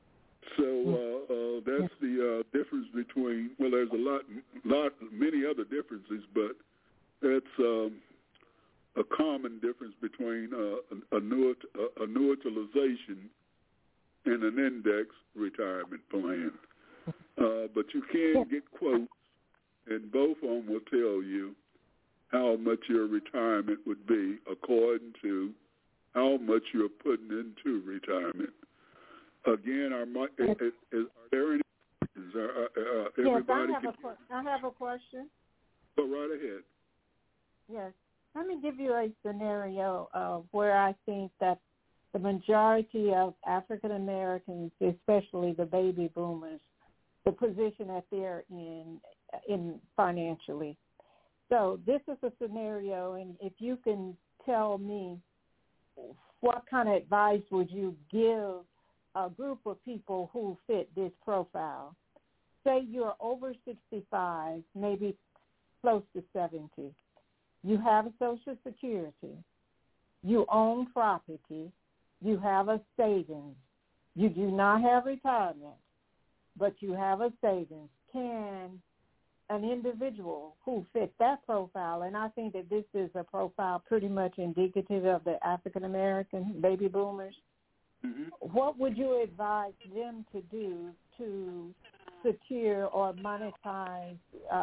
So that's the difference between. Well, there's many other differences, but that's a common difference between annuitization and an index retirement plan. But you can get quotes, and both of them will tell you how much your retirement would be according to how much you're putting into retirement. Again, are there any questions? Everybody
yes, I have a question.
Go right ahead.
Yes. Let me give you a scenario of where I think that the majority of African Americans, especially the baby boomers, the position that they're in financially. So this is a scenario, and if you can tell me what kind of advice would you give a group of people who fit this profile? Say you're over 65, maybe close to 70. You have a Social Security. You own property. You have a savings. You do not have retirement, but you have a savings. Can an individual who fit that profile, and I think that this is a profile pretty much indicative of the African American baby boomers, what would you advise them to do to secure or monetize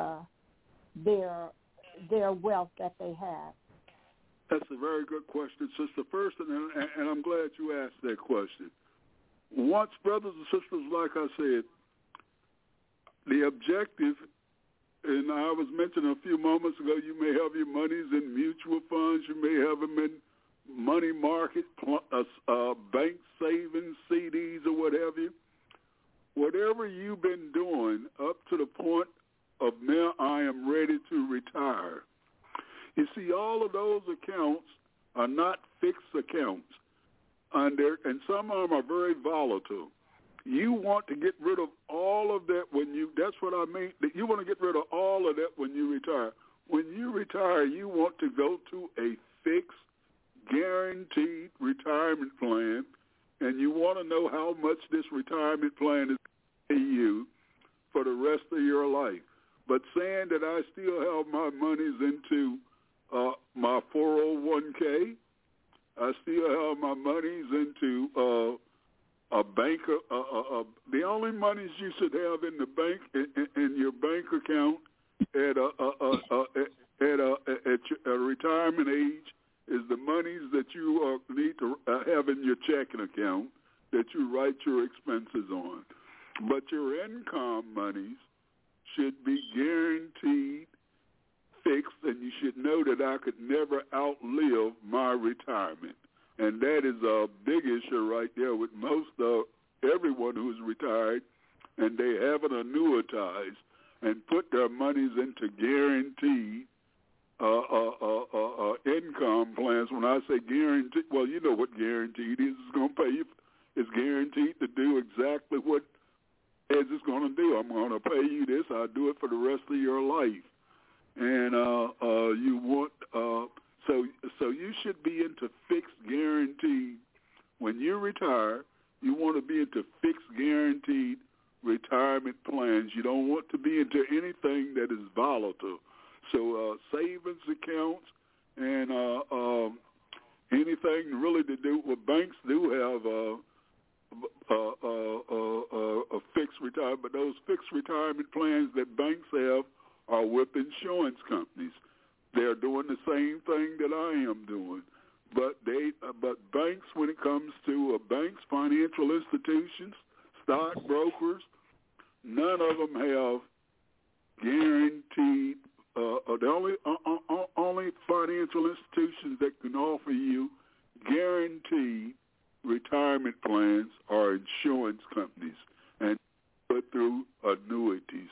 their wealth that they have?
That's a very good question, Sister. First, and I'm glad you asked that question. Once, brothers and sisters, like I said, the objective, and I was mentioning a few moments ago, you may have your monies in mutual funds, you may have them in money market, bank savings, CDs, or whatever. Whatever you've been doing up to the point of now I am ready to retire. You see, all of those accounts are not fixed accounts, and some of them are very volatile. You want to get rid of all of that that's what I mean, that you want to get rid of all of that when you retire. When you retire, you want to go to a fixed, guaranteed retirement plan, and you want to know how much this retirement plan is paying you for the rest of your life. But saying that I still have my monies into my 401k, I still have my monies into a bank. The only monies you should have in the bank in your bank account at a retirement age is the monies that you need to have in your checking account that you write your expenses on. But your income monies should be guaranteed, fixed, and you should know that I could never outlive my retirement. And that is a big issue right there with most of everyone who's retired, and they haven't annuitized and put their monies into guaranteed income plans. When I say guaranteed, well, you know what guaranteed is. It's going to pay you. It's guaranteed to do exactly what it's going to do. I'm going to pay you this. I'll do it for the rest of your life. And you want so you should be into fixed guaranteed. When you retire, you want to be into fixed guaranteed retirement plans. You don't want to be into anything that is volatile. So savings accounts and anything really to do with banks do have a fixed retirement, but those fixed retirement plans that banks have are with insurance companies. They're doing the same thing that I am doing, but banks, when it comes to banks, financial institutions, stockbrokers, none of them have guaranteed. The only financial institutions that can offer you guaranteed retirement plans are insurance companies, and put through annuities.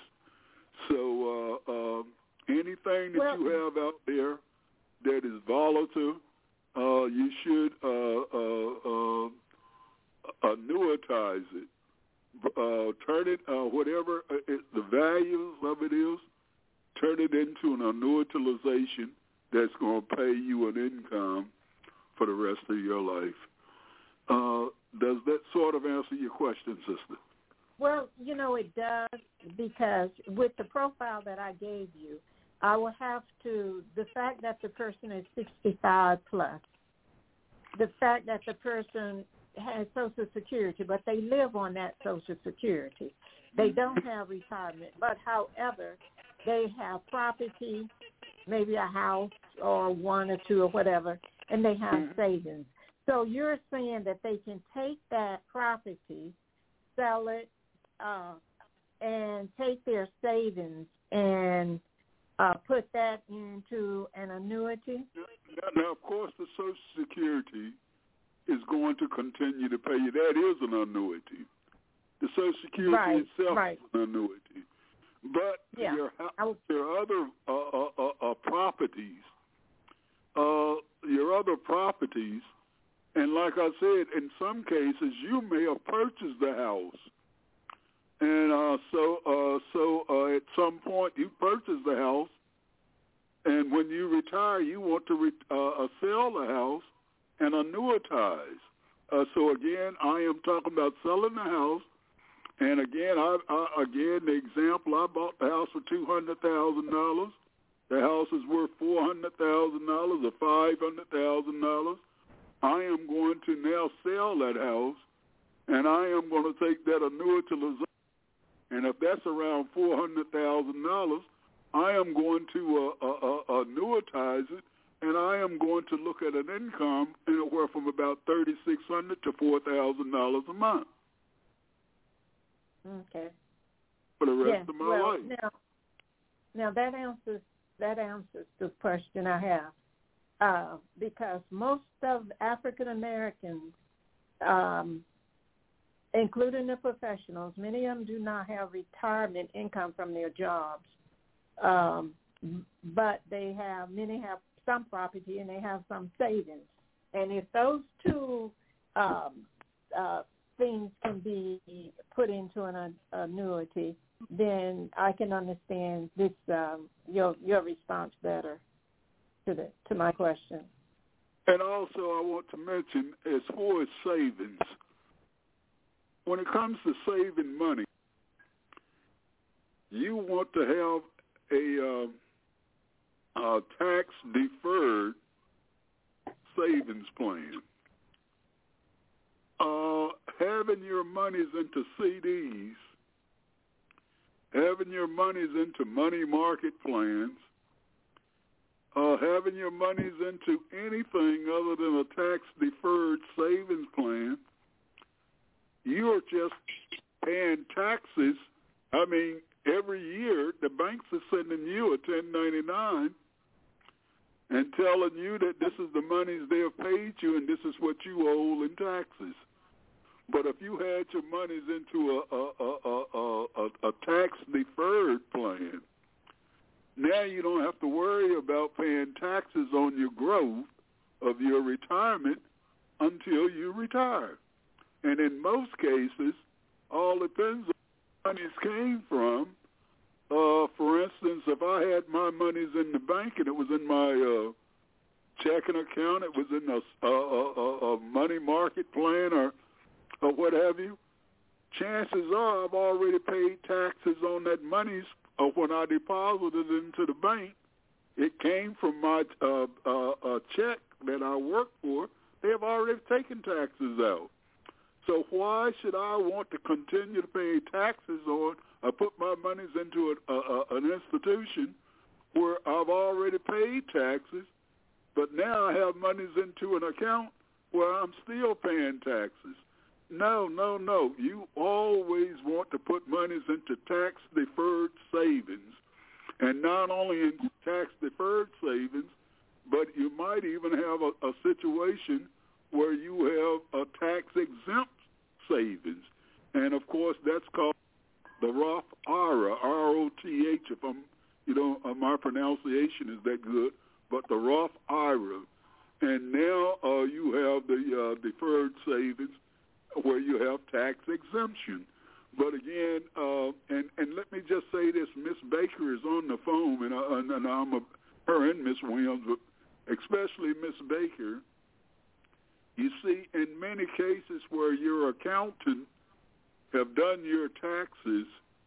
So anything that you have out there that is volatile, you should annuitize annuitize it. Turn it, whatever the values of it is, turn it into an annuitization that's going to pay you an income for the rest of your life. Does that sort of answer your question, sister?
Well, it does, because with the profile that I gave you, I will have to, the fact that the person is 65 plus, the fact that the person has Social Security, but they live on that Social Security. They don't have retirement, but however, they have property, maybe a house or one or two or whatever, and they have savings. So you're saying that they can take that property, sell it, and take their savings and put that into an annuity?
Now, of course, the Social Security is going to continue to pay you. That is an annuity. The Social Security itself is an annuity. But your other properties, and like I said, in some cases, you may have purchased the house. And so at some point you purchase the house, and when you retire, you want to sell the house and annuitize. So again, I am talking about selling the house. And again, again, the example, I bought the house for $200,000. The house is worth $400,000 or $500,000. I am going to now sell that house, and I am going to take that annuitization. And if that's around $400,000, I am going to annuitize it, and I am going to look at an income anywhere from about $3,600 to $4,000 a month.
Okay.
For the rest of my life.
Now that answers the question I have, because most of African Americans, including the professionals, many of them do not have retirement income from their jobs, but many have some property and they have some savings. And if those two things can be put into an annuity, then I can understand this your response better to my question.
And also, I want to mention, as far as savings, when it comes to saving money, you want to have a tax-deferred savings plan. Having your monies into CDs, having your monies into money market plans, having your monies into anything other than a tax-deferred savings plan, you are just paying taxes. I mean, every year the banks are sending you a 1099 and telling you that this is the monies they have paid you and this is what you owe in taxes. But if you had your monies into a tax-deferred plan, now you don't have to worry about paying taxes on your growth of your retirement until you retire. And in most cases, all depends on where monies came from. For instance, if I had my monies in the bank and it was in my checking account, it was in a money market plan or what have you, chances are I've already paid taxes on that monies when I deposited it into the bank. It came from my check that I worked for. They have already taken taxes out. So why should I want to continue to pay taxes on or put my monies into an institution where I've already paid taxes, but now I have monies into an account where I'm still paying taxes? No. You always want to put monies into tax-deferred savings, and not only in tax-deferred savings, but you might even have a situation where you have a tax-exempt savings. And, of course, that's called the Roth IRA, R-O-T-H, if my pronunciation is that good, but the Roth IRA. And now you have the deferred savings where you have tax exemption. But again, and let me just say this: Miss Baker is on the phone, and I'm her and Miss Williams, but especially Miss Baker. You see, in many cases where your accountant have done your taxes,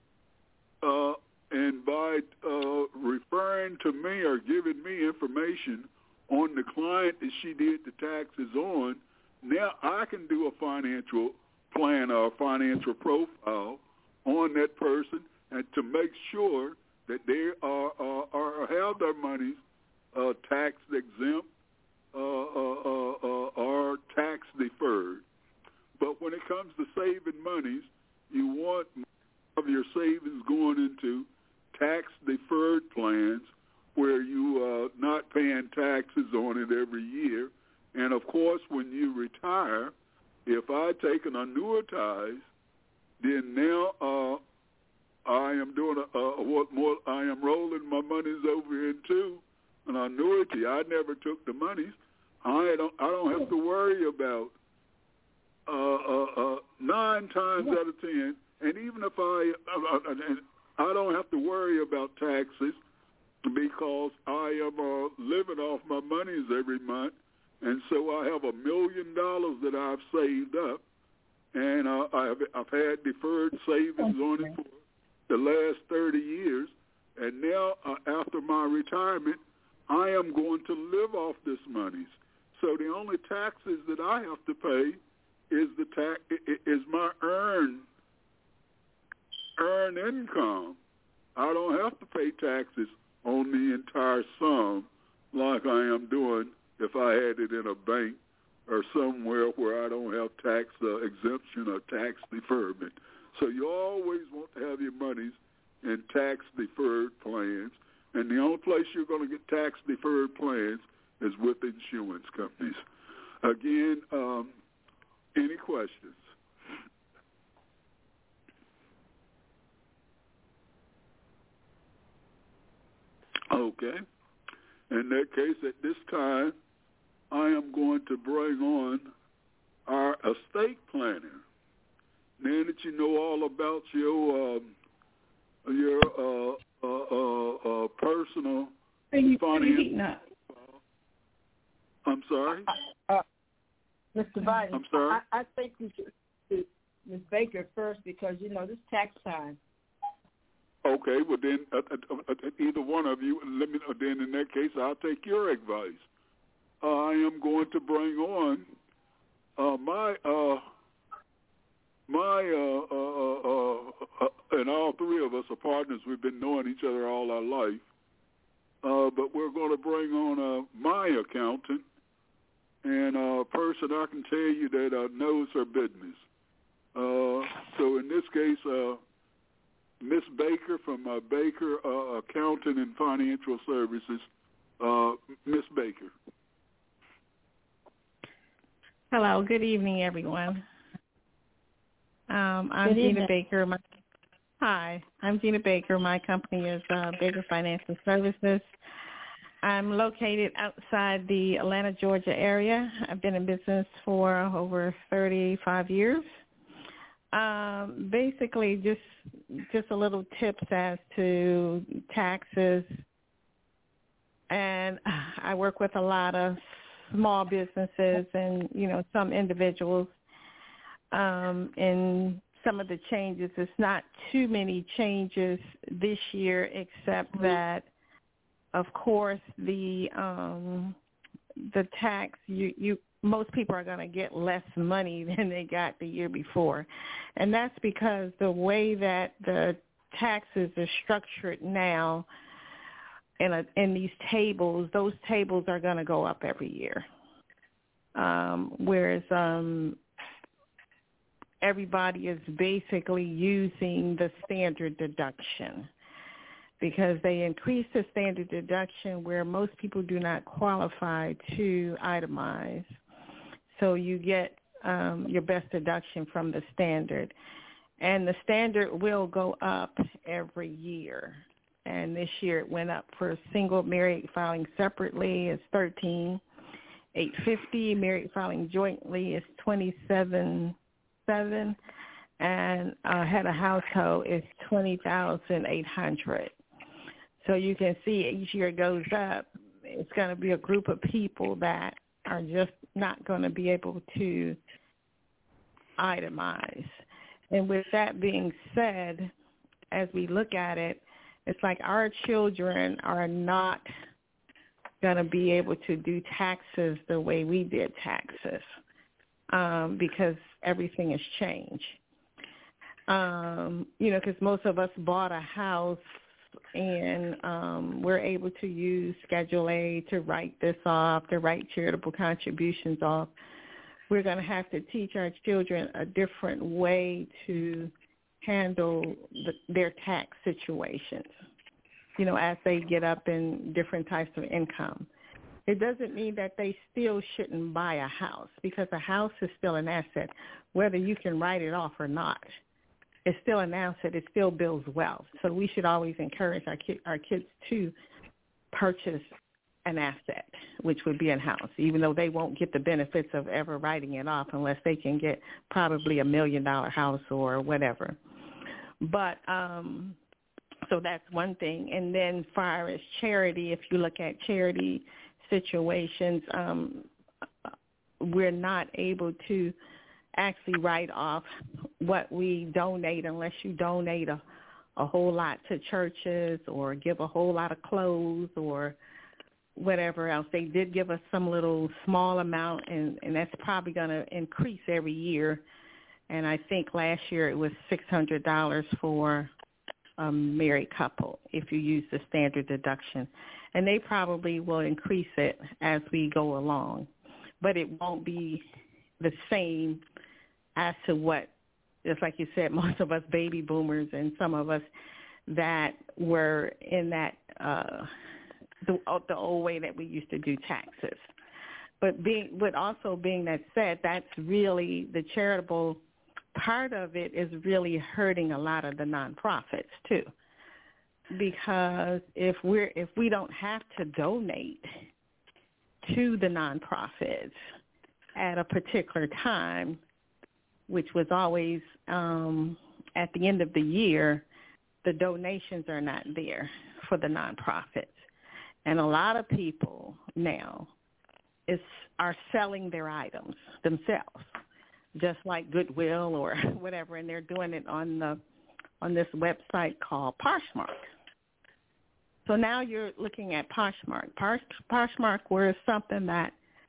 and by referring to me or giving me information on the client that she did the taxes on, now I can do a financial plan or a financial profile on that person and to make sure that they are have their monies tax exempt or tax deferred. But when it comes to saving monies, you want of your savings going into tax deferred plans where you are not paying taxes on it every year. And of course, when you retire, if I take an annuitize, then now I am doing I am rolling my monies over into an annuity. I never took the monies. I don't have to worry about 9 times out of 10, and even if I don't have to worry about taxes because I am living off my monies every month. And so I have $1 million that I've saved up, and I've had deferred savings on it for the last 30 years. And now, after my retirement, I am going to live off this monies. So the only taxes that I have to pay is my earned income. I don't have to pay taxes on the entire sum like I am doing if I had it in a bank or somewhere where I don't have tax exemption or tax deferment. So you always want to have your monies in tax deferred plans, and the only place you're going to get tax deferred plans is with insurance companies. Again, any questions? Okay. In that case, at this time, I am going to bring on our estate planner. Now that you know all about your personal finance. I'm sorry?
Mr. Biden,
I'm sorry?
I think we should do Ms. Baker first because, this is tax time.
Okay, well then, either one of you, let me. Then in that case, I'll take your advice. I am going to bring on and all three of us are partners. We've been knowing each other all our life, but we're going to bring on my accountant and a person I can tell you that knows her business. So in this case, Miss Baker from Baker Accounting and Financial Services. Miss Baker.
Hello. Good evening, everyone. I'm Gina Baker. Hi. I'm Gina Baker. My company is Baker Financial Services. I'm located outside the Atlanta, Georgia area. I've been in business for over 35 years. Basically, just a little tips as to taxes, and I work with a lot of small businesses and some individuals. And some of the changes, it's not too many changes this year, except that, of course, the tax most people are going to get less money than they got the year before. And that's because the way that the taxes are structured now in these tables, those tables are going to go up every year. Whereas everybody is basically using the standard deduction because they increased the standard deduction where most people do not qualify to itemize. So you get your best deduction from the standard. And the standard will go up every year. And this year it went up for single married filing separately is $13,850. Married filing jointly is $27,000. $27,000, and head of household is $20,800. So you can see each year it goes up. It's going to be a group of people that are just not going to be able to itemize. And with that being said, as we look at it, it's like our children are not going to be able to do taxes the way we did taxes because everything has changed. Because most of us bought a house and we're able to use Schedule A to write this off, to write charitable contributions off. We're going to have to teach our children a different way to handle their tax situations, as they get up in different types of income. It doesn't mean that they still shouldn't buy a house, because a house is still an asset, whether you can write it off or not. It's still an asset. It still builds wealth. So we should always encourage our kids to purchase an asset, which would be a house, even though they won't get the benefits of ever writing it off unless they can get probably $1 million house or whatever. But so that's one thing. And then as far as charity, if you look at charity situations, we're not able to actually write off what we donate unless you donate a whole lot to churches or give a whole lot of clothes or whatever else. They did give us some little small amount, and that's probably going to increase every year. And I think last year it was $600 for a married couple if you use the standard deduction. And they probably will increase it as we go along. But it won't be the same as to what, just like you said, most of us baby boomers and some of us that were in that the old way that we used to do taxes. But also being that said, that's really the charitable part of it is really hurting a lot of the nonprofits too, because if we don't have to donate to the nonprofits at a particular time, which was always at the end of the year, the donations are not there for the nonprofits. And a lot of people now are selling their items themselves, just like Goodwill or whatever, and they're doing it on this website called Poshmark. So now you're looking at Poshmark. Poshmark was something that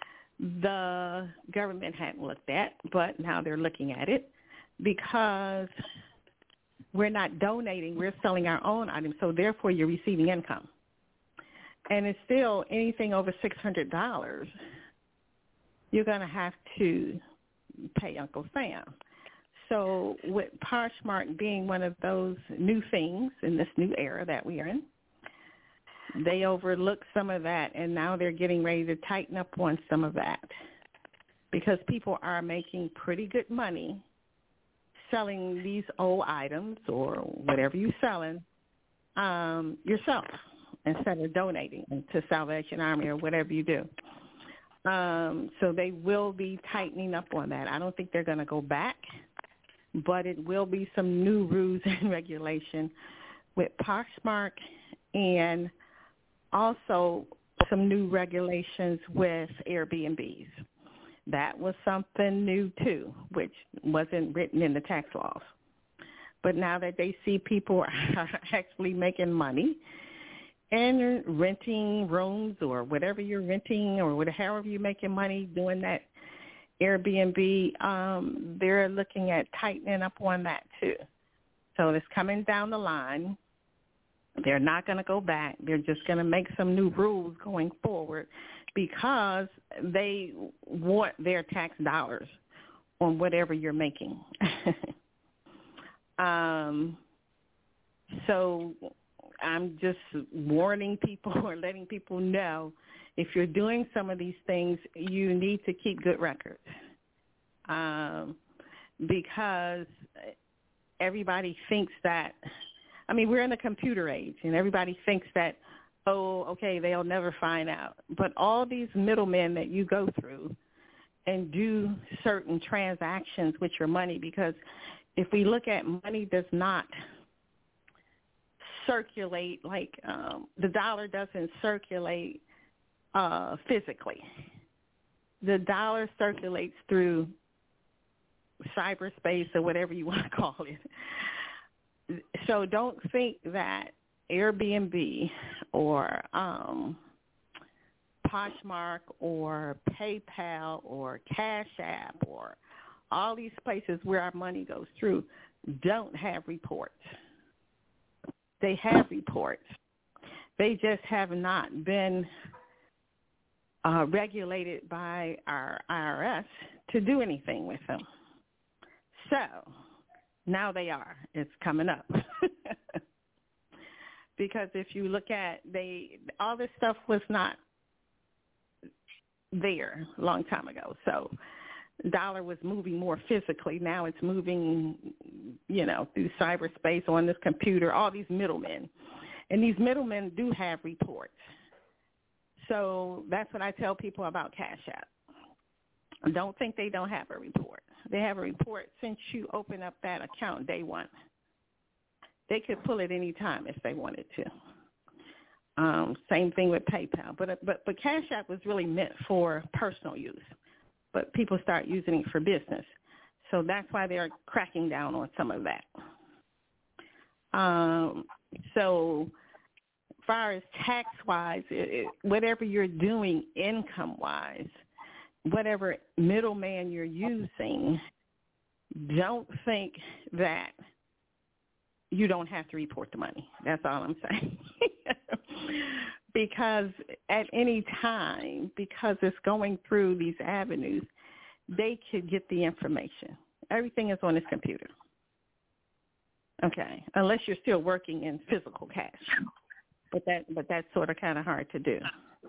the government hadn't looked at, but now they're looking at it because we're not donating, we're selling our own items, so therefore you're receiving income. And it's still anything over $600, you're going to have to pay Uncle Sam. So with Poshmark being one of those new things in this new era that we are in, they overlooked some of that, and now they're getting ready to tighten up on some of that because people are making pretty good money selling these old items or whatever you're selling yourself instead of donating to Salvation Army or whatever you do. So they will be tightening up on that. I don't think they're going to go back, but it will be some new rules and regulation with Poshmark, and also some new regulations with Airbnbs. That was something new too, which wasn't written in the tax laws. But now that they see people are actually making money and renting rooms or whatever you're renting or however you're making money doing that Airbnb, they're looking at tightening up on that too. So it's coming down the line. They're not going to go back. They're just going to make some new rules going forward because they want their tax dollars on whatever you're making. So I'm just warning people or letting people know if you're doing some of these things, you need to keep good records because everybody thinks that, I mean, we're in the computer age, and everybody thinks that, oh, okay, they'll never find out. But all these middlemen that you go through, and do certain transactions with your money, because if we look at money does not circulate, like the dollar doesn't circulate physically. The dollar circulates through cyberspace or whatever you want to call it. So don't think that Airbnb or Poshmark or PayPal or Cash App or all these places where our money goes through don't have reports. They have reports. They just have not been regulated by our IRS to do anything with them. So now they are. It's coming up. Because if you look at all this stuff was not there a long time ago. So dollar was moving more physically. Now it's moving, through cyberspace on this computer, all these middlemen. And these middlemen do have reports. So that's what I tell people about Cash App. Don't think they don't have a report. They have a report since you open up that account day one. They could pull it any time if they wanted to. Same thing with PayPal. But Cash App was really meant for personal use. But people start using it for business. So that's why they're cracking down on some of that. So as far as tax-wise, whatever you're doing income-wise, whatever middleman you're using, don't think that you don't have to report the money. That's all I'm saying. Because at any time, because it's going through these avenues, they could get the information. Everything is on this computer. Okay, unless you're still working in physical cash. But that's sort of kind of hard to do.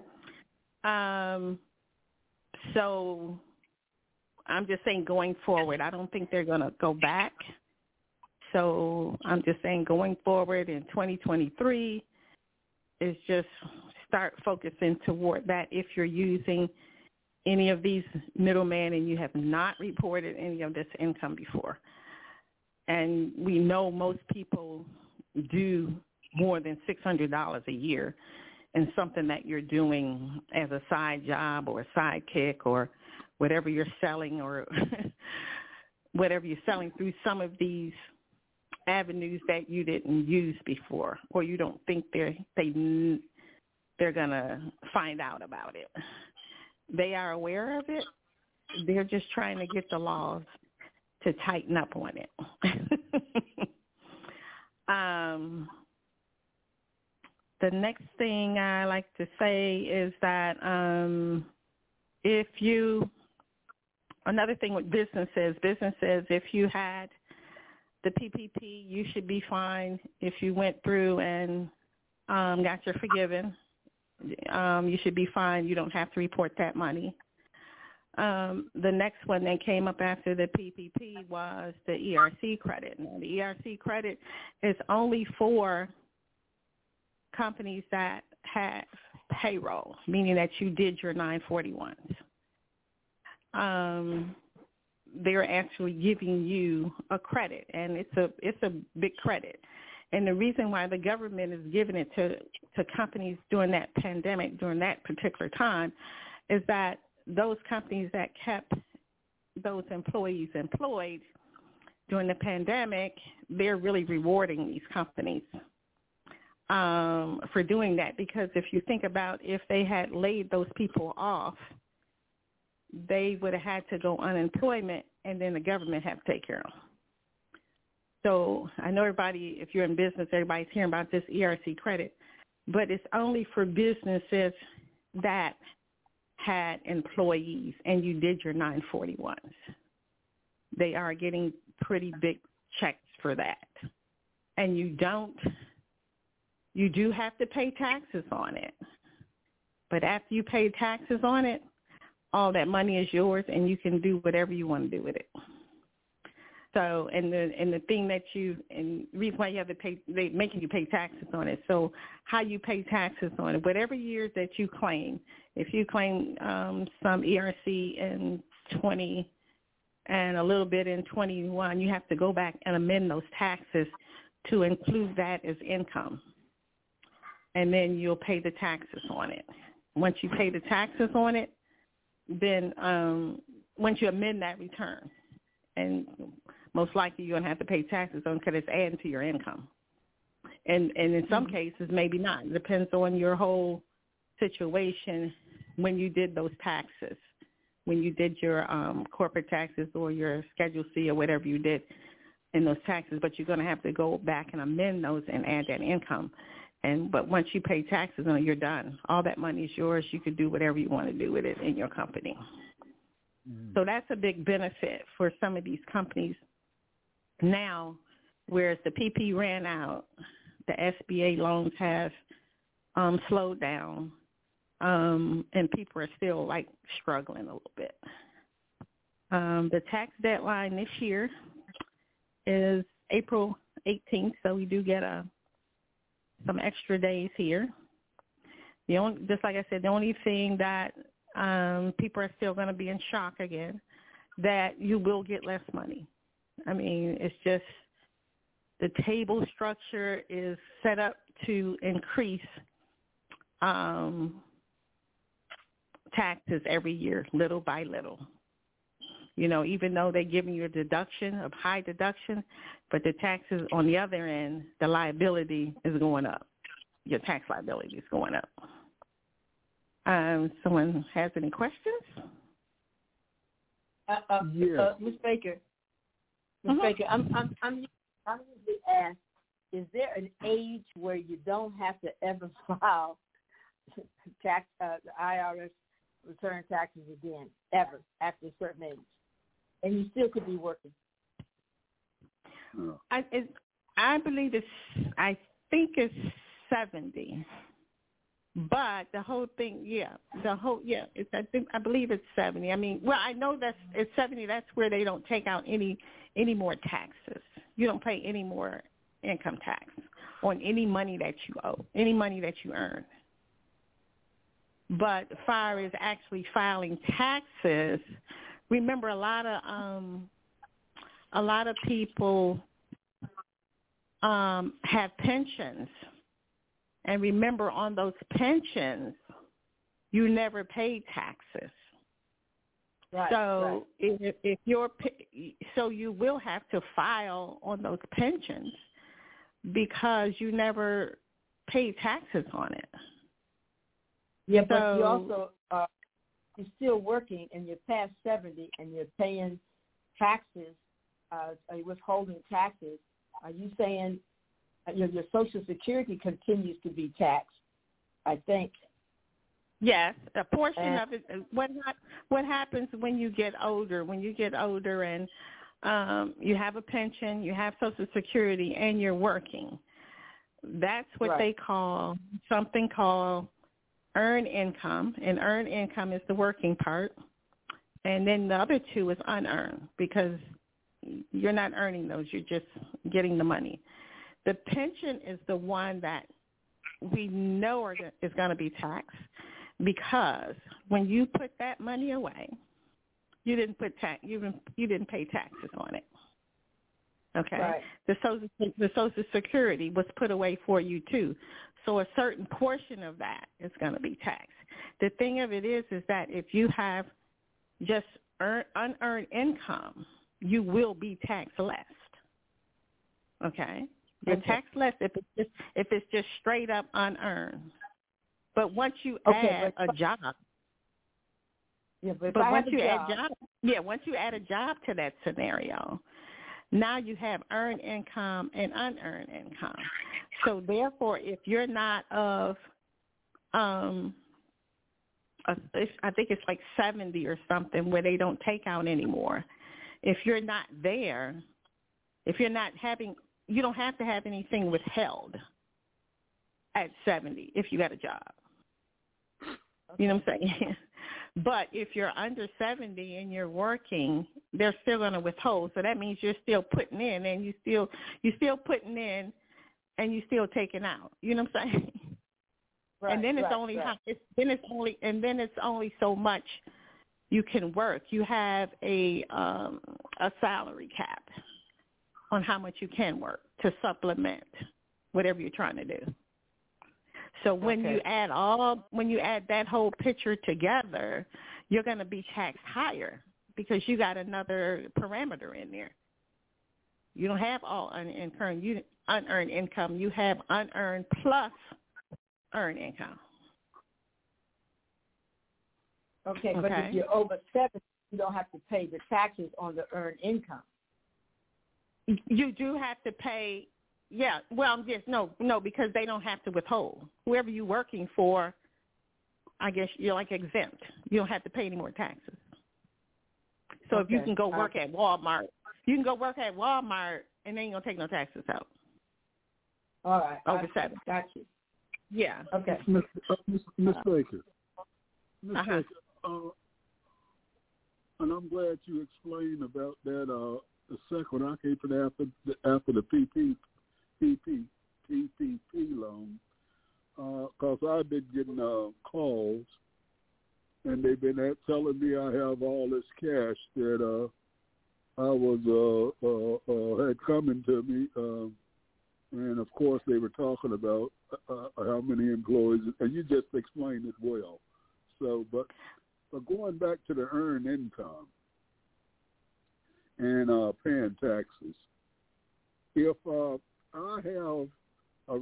So I'm just saying going forward, I don't think they're going to go back. So I'm just saying going forward in 2023 is just start focusing toward that if you're using any of these middlemen and you have not reported any of this income before. And we know most people do more than $600 a year in something that you're doing as a side job or a sidekick or whatever you're selling or whatever you're selling through some of these avenues that you didn't use before, or you don't think they're going to find out about it. They are aware of it. They're just trying to get the laws to tighten up on it. The next thing I like to say is that another thing with businesses if you had the PPP, you should be fine. If you went through and got your forgiven, you should be fine. You don't have to report that money. The next one that came up after the PPP was the ERC credit. Now, the ERC credit is only for companies that have payroll, meaning that you did your 941s. They're actually giving you a credit, and it's a big credit. And the reason why the government is giving it to companies during that pandemic, during that particular time, is that those companies that kept those employees employed during the pandemic, they're really rewarding these companies for doing that. Because if you think about if they had laid those people off, they would have had to go unemployment, and then the government have to take care of them. So I know everybody, if you're in business, everybody's hearing about this ERC credit, but it's only for businesses that had employees and you did your 941s. They are getting pretty big checks for that. And you do have to pay taxes on it. But after you pay taxes on it, all that money is yours, and you can do whatever you want to do with it. So, and the thing that and the reason why you have to pay, they making you pay taxes on it. So, how you pay taxes on it, whatever years that you claim, if you claim some ERC in 20 and a little bit in 21, you have to go back and amend those taxes to include that as income. And then you'll pay the taxes on it. Once you pay the taxes on it, then once you amend that return, and most likely you're going to have to pay taxes on because it's adding to your income. And in some cases, maybe not. It depends on your whole situation when you did those taxes, when you did your corporate taxes or your Schedule C or whatever you did in those taxes. But you're going to have to go back and amend those and add that income. But once you pay taxes on it, you're done. All that money is yours. You can do whatever you want to do with it in your company. Mm-hmm. So that's a big benefit for some of these companies now, whereas the PP ran out, the SBA loans have slowed down, and people are still, like, struggling a little bit. The tax deadline this year is April 18th, so we do get some extra days here. Just like I said, the only thing that people are still going to be in shock again, that you will get less money. I mean, it's just the table structure is set up to increase taxes every year, little by little. You know, even though they're giving you a deduction of high deduction, but the taxes on the other end, the liability is going up. Your tax liability is going up. Someone has any questions?
Ms. Baker. Ms. Baker, I'm usually asked, is there an age where you don't have to ever file tax, IRS return taxes again, ever, after a certain age? And you still could be working.
I believe I think it's 70. But the whole thing, I believe it's 70. I mean, well, I know it's 70. That's where they don't take out any more taxes. You don't pay any more income tax on any money that you owe, any money that you earn. But as far as actually filing taxes, remember a lot of people have pensions. And remember, on those pensions, you never paid taxes.
Right,
so if you will have to file on those pensions because you never paid taxes on it.
Yeah, but you also you're still working and you're past 70 and you're paying taxes, withholding taxes. Are you saying your Social Security continues to be taxed? I think.
Yes, a portion of it. What happens when you get older? When you get older and you have a pension, you have Social Security, and you're working. That's what they call something called earned income, and earned income is the working part, and then the other two is unearned because you're not earning those; you're just getting the money. The pension is the one that we know is going to be taxed because when you put that money away, you didn't you didn't pay taxes on it. Okay,
right.
The Social Security was put away for you too, so a certain portion of that is going to be taxed. The thing of it is that if you have just unearned income, you will be tax less. Okay. You're tax less if it's just straight up unearned. But once you add a job, once you add a job to that scenario, now you have earned income and unearned income. So therefore, if you're not of, I think it's like 70 or something where they don't take out anymore. If you're not there, if you're not having, you don't have to have anything withheld at 70 if you got a job. You know what I'm saying? But if you're under 70 and you're working, they're still going to withhold. So that means you're still putting in, and you're still putting in, and you're still taking out. You know what I'm saying?
Right,
and then it's only so much you can work. You have a salary cap on how much you can work to supplement whatever you're trying to do. So when you add that whole picture together, you're going to be taxed higher because you got another parameter in there. You don't have all unearned income. You have unearned plus earned income.
Okay, but if you're over 70, you don't have to pay the taxes on the earned income.
You do have to pay. Yeah, well, yes, no, because they don't have to withhold. Whoever you're working for, I guess you're like exempt. You don't have to pay any more taxes. So if you can go work at Walmart, and they ain't going to take no taxes out.
All right.
Over 70.
Got you.
Yeah.
Okay.
Miss Baker. Miss Baker, and I'm glad you explained about that the second I came to after the PPP loan, because I've been getting calls, and they've been telling me I have all this cash that had coming to me, and of course they were talking about how many employees, and you just explained it well. So, but going back to the earned income and paying taxes, if I have a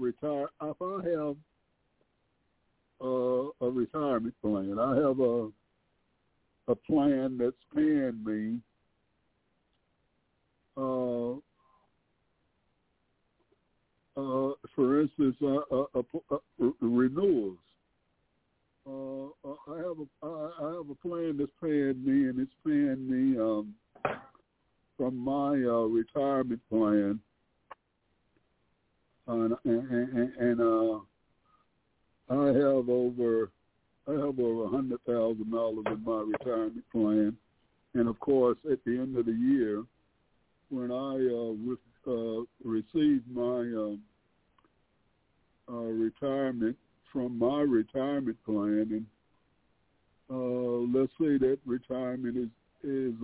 retirement plan, I have a plan that's paying me for instance, renewals. I have a plan that's paying me, and it's paying me from my retirement plan, and I have over $100,000 in my retirement plan, and of course, at the end of the year, when I receive my retirement from my retirement plan, and let's say that retirement is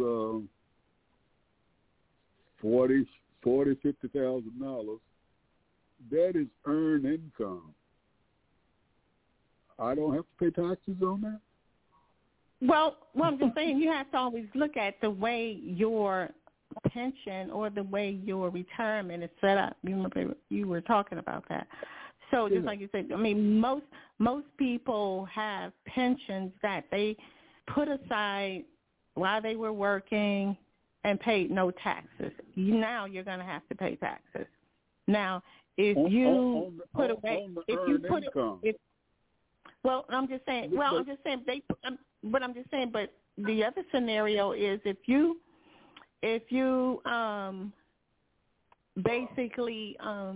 $50,000. That is earned income. I don't have to pay taxes on that.
Well, I'm just saying you have to always look at the way your pension or the way your retirement is set up. You remember you were talking about that. So just like you said, I mean, most people have pensions that they put aside while they were working and paid no taxes. Now you're going to have to pay taxes. Now, if you put away, if you put it, well, I'm just saying. Well, I'm just saying but I'm just saying. But the other scenario is if you basically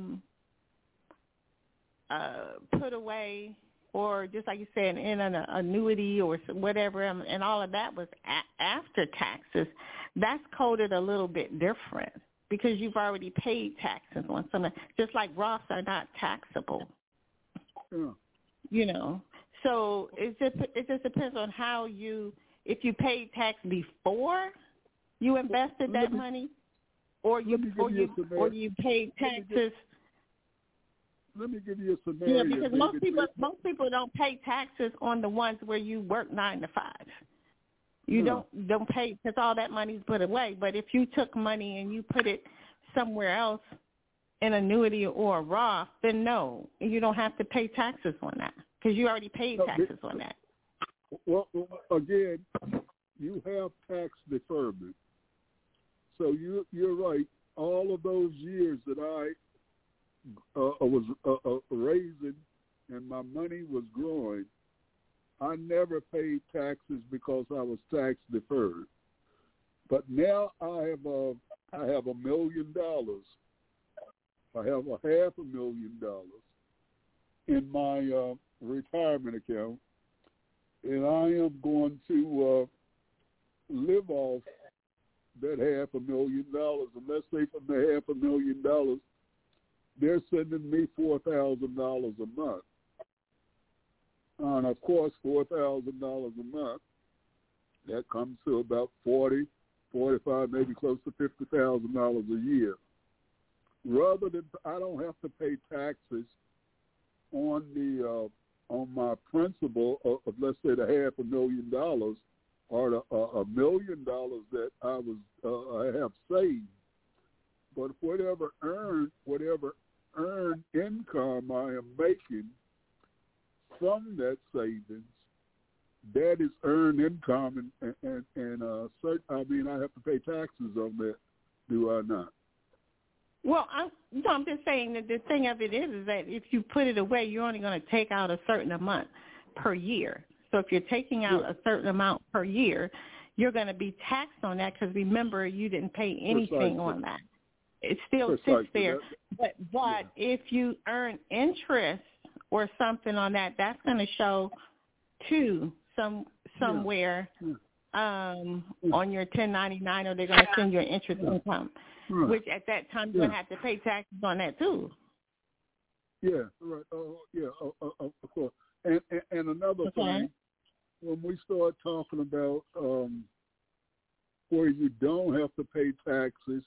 put away, or just like you said, in an annuity or whatever, and all of that was after taxes, that's coded a little bit different because you've already paid taxes on some. Just like Roths are not taxable.
Yeah.
You know, so it just depends on how if you paid tax before you invested that money, or you paid taxes.
Let me give you a scenario.
Yeah, because most people don't pay taxes on the ones where you work 9 to 5. You don't pay because all that money's put away. But if you took money and you put it somewhere else, an annuity or a Roth, then no, you don't have to pay taxes on that because you already paid taxes on that.
Well, again, you have tax deferment. So you're right. All of those years that I was raising and my money was growing, I never paid taxes because I was tax deferred. But now I have $1 million. I have $500,000 in my retirement account, and I am going to live off that $500,000. And let's say from the $500,000, they're sending me $4,000 a month. And of course, $4,000 a month
That comes to about $40, $45, maybe close to $50,000 a year. Rather than I don't have to pay taxes on the on my principal of let's say the $500,000 or the $1 million that I have saved, but whatever earned income I am making from that savings, that is earned income, and I mean I have to pay taxes on that, do I not?
Well, I'm just saying that the thing of it is that if you put it away, you're only going to take out a certain amount per year. So if you're taking out a certain amount per year, you're going to be taxed on that because remember, you didn't pay anything on that. It still sits there. But if you earn interest or something on that, that's going to show too somewhere on your 1099, or they're going to send you an interest income. Right. Which at that time you're going to have to pay taxes on that too.
Yeah, right. Of course. And another thing, when we start talking about where you don't have to pay taxes,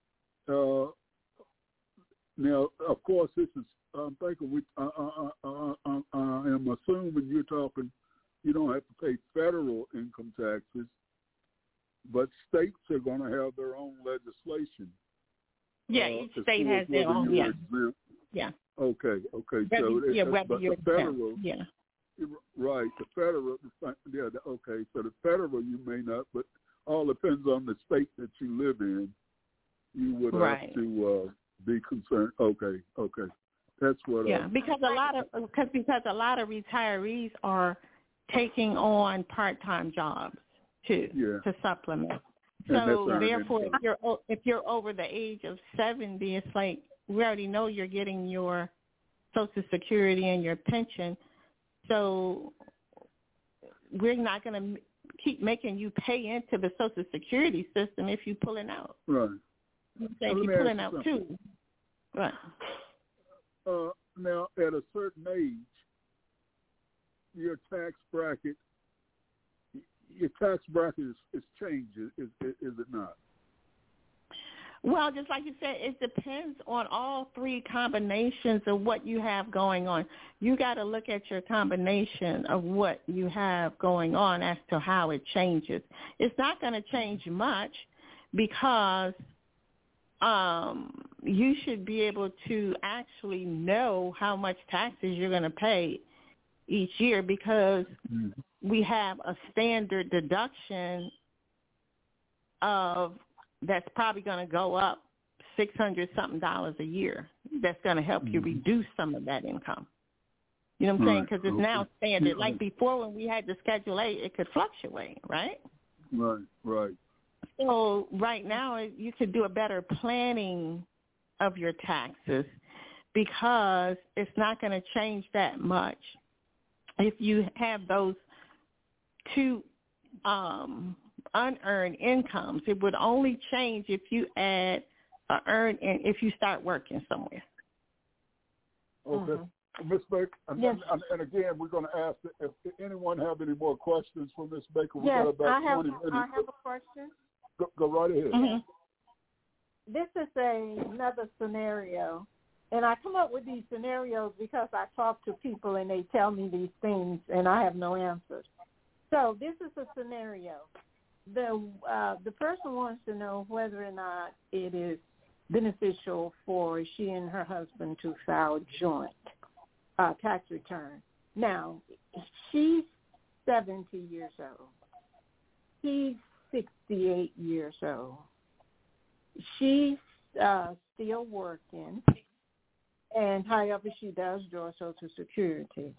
now of course this is I'm thinking I am assuming you're talking you don't have to pay federal income taxes. But states are going to have their own legislation.
Yeah, each state has their own. Yeah. Yeah.
Okay. But the federal. Yeah. Right. The federal. Yeah. Okay. So the federal, you may not, but all depends on the state that you live in. You would have to be concerned. Okay. That's what.
Yeah, because a lot of retirees are taking on part-time jobs too, to supplement. So therefore, if you're over the age of 70, it's like we already know you're getting your Social Security and your pension. So we're not going to keep making you pay into the Social Security system if you're pulling out.
Right.
If you're pulling out too. Right.
Now, at a certain age, your tax bracket is changed, is it not?
Well, just like you said, it depends on all three combinations of what you have going on. You got to look at your combination of what you have going on as to how it changes. It's not going to change much because you should be able to actually know how much taxes you're going to pay each year because we have a standard deduction of that's probably going to go up $600-something a year. That's going to help you reduce some of that income. You know what I'm saying? Because it's now standard. Like before when we had the Schedule A, it could fluctuate, right?
Right.
So right now you could do a better planning of your taxes because it's not going to change that much. If you have those two unearned incomes, it would only change if you add if you start working somewhere.
Okay. Ms. Baker, and again, we're going to ask if anyone have any more questions for Ms. Baker. We got about 20 minutes.
I have a question.
Go right ahead.
Mm-hmm. This is another scenario. And I come up with these scenarios because I talk to people and they tell me these things and I have no answers. So this is a scenario. The person wants to know whether or not it is beneficial for she and her husband to file joint tax return. Now, she's 70 years old. He's 68 years old. She's still working. And however she does draw Social Security.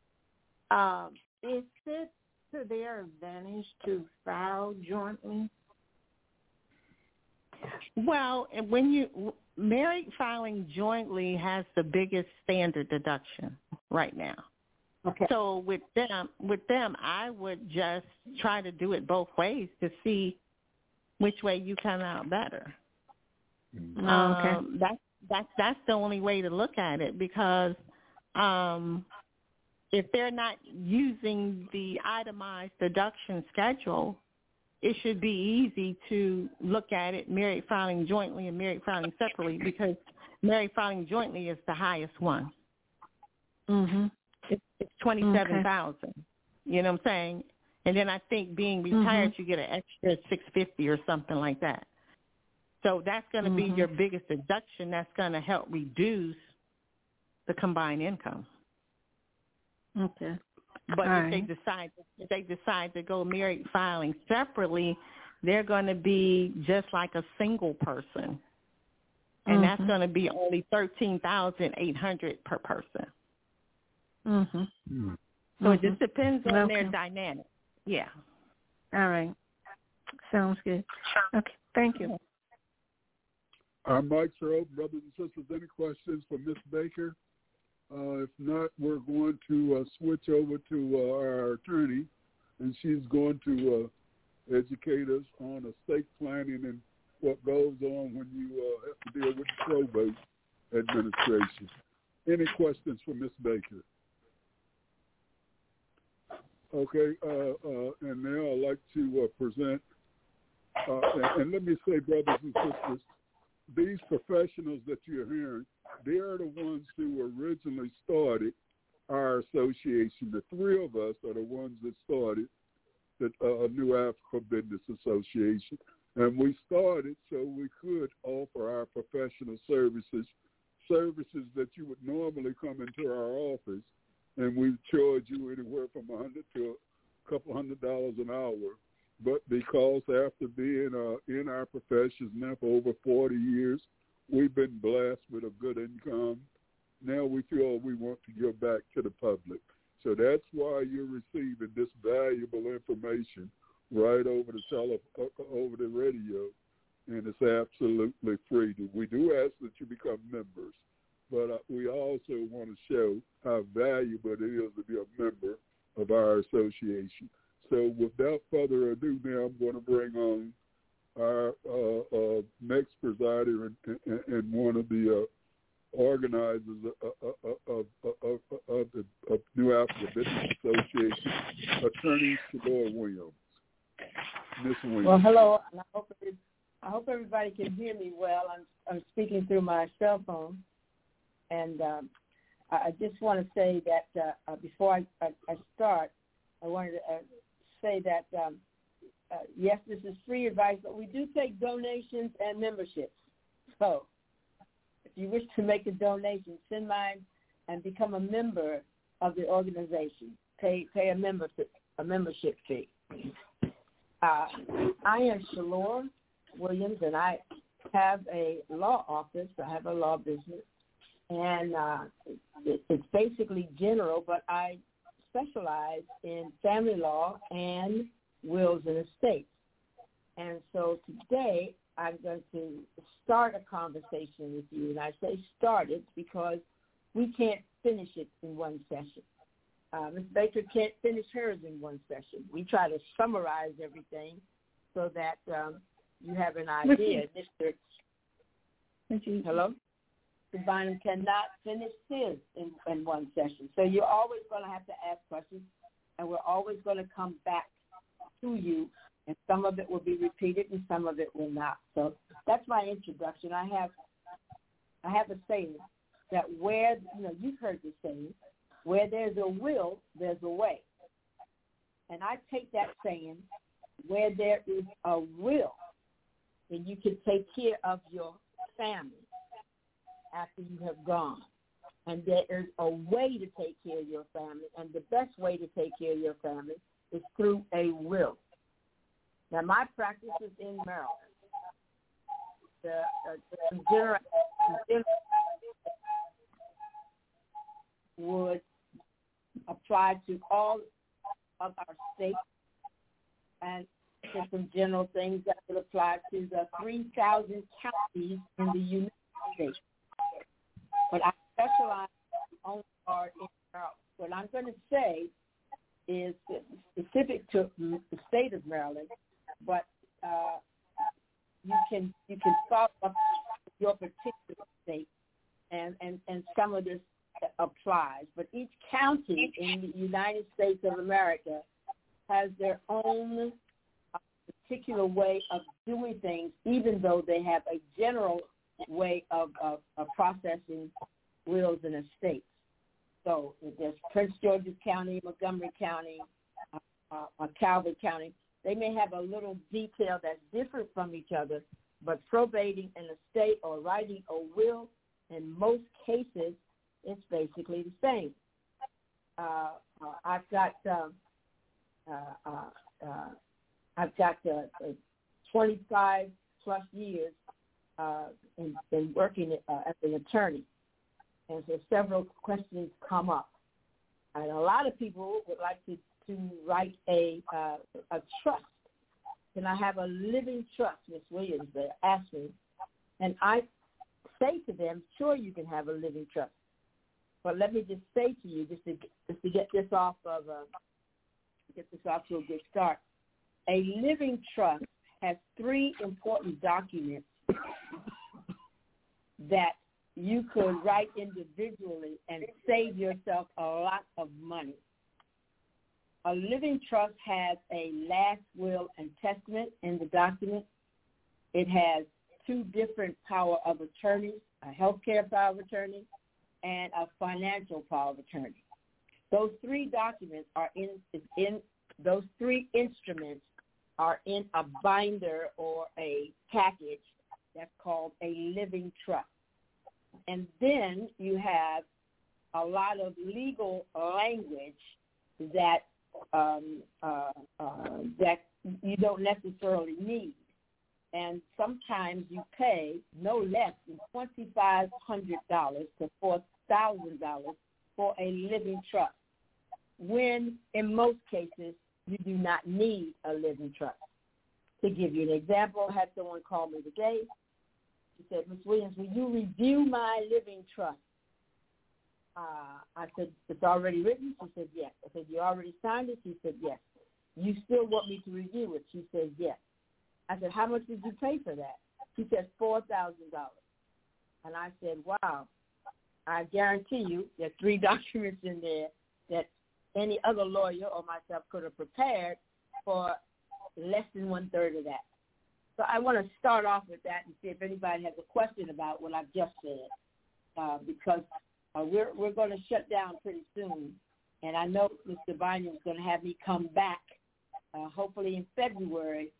Is it to their advantage to file jointly?
Well, when married filing jointly has the biggest standard deduction right now.
Okay.
So with them, I would just try to do it both ways to see which way you come out better. Okay. That's the only way to look at it because if they're not using the itemized deduction schedule, it should be easy to look at it married filing jointly and married filing separately, because married filing jointly is the highest one.
Mhm.
It's $27,000. You know what I'm saying? And then I think being retired, you get an extra $650 or something like that. So that's going to be your biggest deduction. That's going to help reduce the combined income.
Okay.
But if they decide to go married filing separately, they're going to be just like a single person, and that's going to be only $13,800 per person. So it just depends on their dynamic. Yeah.
All right. Sounds good. Okay. Thank you.
Our mics are open, brothers and sisters. Any questions for Ms. Baker? If not, we're going to switch over to our attorney, and she's going to educate us on estate planning and what goes on when you have to deal with probate administration. Any questions for Ms. Baker? Okay, and now I'd like to present, and let me say, brothers and sisters, these professionals that you're hearing, they're the ones who originally started our association. The three of us are the ones that started the New Africa Business Association. And we started so we could offer our professional services that you would normally come into our office, and we charge you anywhere from $100 to a couple $100 an hour. But because after being in our professions now for over 40 years, we've been blessed with a good income. Now we feel we want to give back to the public. So that's why you're receiving this valuable information right over the radio, and it's absolutely free. We do ask that you become members, but we also want to show how valuable it is to be a member of our association. So without further ado, now I'm going to bring on our next presider and one of the organizers of New Africa Business Association, Attorney Shalor Williams. Ms. Williams.
Well, hello. And I hope everybody can hear me well. I'm speaking through my cell phone, and I just want to say that before I start, I wanted to say that, yes, this is free advice, but we do take donations and memberships. So if you wish to make a donation, send mine and become a member of the organization. Pay a membership fee. I am Shalor Williams, and I have a law office. I have a law business, and it's basically general, but I specialize in family law and wills and estates. And so today I'm going to start a conversation with you. And I say start it because we can't finish it in one session. Ms. Baker can't finish hers in one session. We try to summarize everything so that you have an idea. Hello? Mr. Bynum cannot finish his in one session. So you're always going to have to ask questions, and we're always going to come back to you, and some of it will be repeated and some of it will not. So that's my introduction. I have a saying that where, you've heard this saying, where there's a will, there's a way. And I take that saying, where there is a will, then you can take care of your family after you have gone. And there is a way to take care of your family, and the best way to take care of your family is through a will. Now, my practice is in Maryland. The general would apply to all of our states, and there's some general things that would apply to the 3,000 counties in the United States. But I specialize on part in Maryland. What I'm going to say is specific to the state of Maryland, but you can follow up your particular state, and some of this applies, but each county in the United States of America has their own particular way of doing things, even though they have a general way of processing wills and estates. So there's Prince George's County, Montgomery County, Calvert County. They may have a little detail that's different from each other, but probating an estate or writing a will, in most cases, it's basically the same. I've got 25 plus years in working as an attorney, and so several questions come up, and a lot of people would like to write a trust. Can I have a living trust, Ms. Williams? They ask me, and I say to them, sure, you can have a living trust. But let me just say to you, just to get this off to a good start. A living trust has 3 important documents that you could write individually and save yourself a lot of money. A living trust has a last will and testament in the document. It has 2 different power of attorney, a healthcare power of attorney and a financial power of attorney. Those 3 documents are those 3 instruments are in a binder or a package that's called a living trust. And then you have a lot of legal language that that you don't necessarily need. And sometimes you pay no less than $2,500 to $4,000 for a living trust, when in most cases you do not need a living trust. To give you an example, I had someone call me today. She said, Ms. Williams, will you review my living trust? I said, it's already written? She said, yes. I said, you already signed it? She said, yes. You still want me to review it? She said, yes. I said, how much did you pay for that? She said, $4,000. And I said, wow, I guarantee you there are 3 documents in there that any other lawyer or myself could have prepared for less than 1/3 of that. So I want to start off with that and see if anybody has a question about what I've just said, because we're going to shut down pretty soon, and I know Mr. Bynum is going to have me come back, hopefully in February.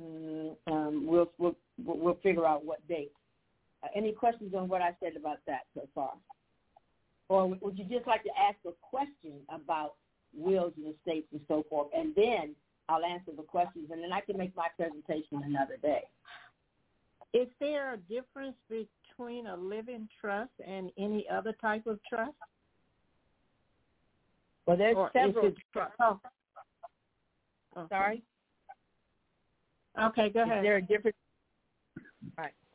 We'll figure out what date. Any questions on what I said about that so far? Or would you just like to ask a question about wills and estates and so forth, and then I'll answer the questions, and then I can make my presentation another day.
Is there a difference between a living trust and any other type of trust?
Well, there's several trusts.
Oh.
Sorry?
Okay, go ahead.
Is there a difference? All right.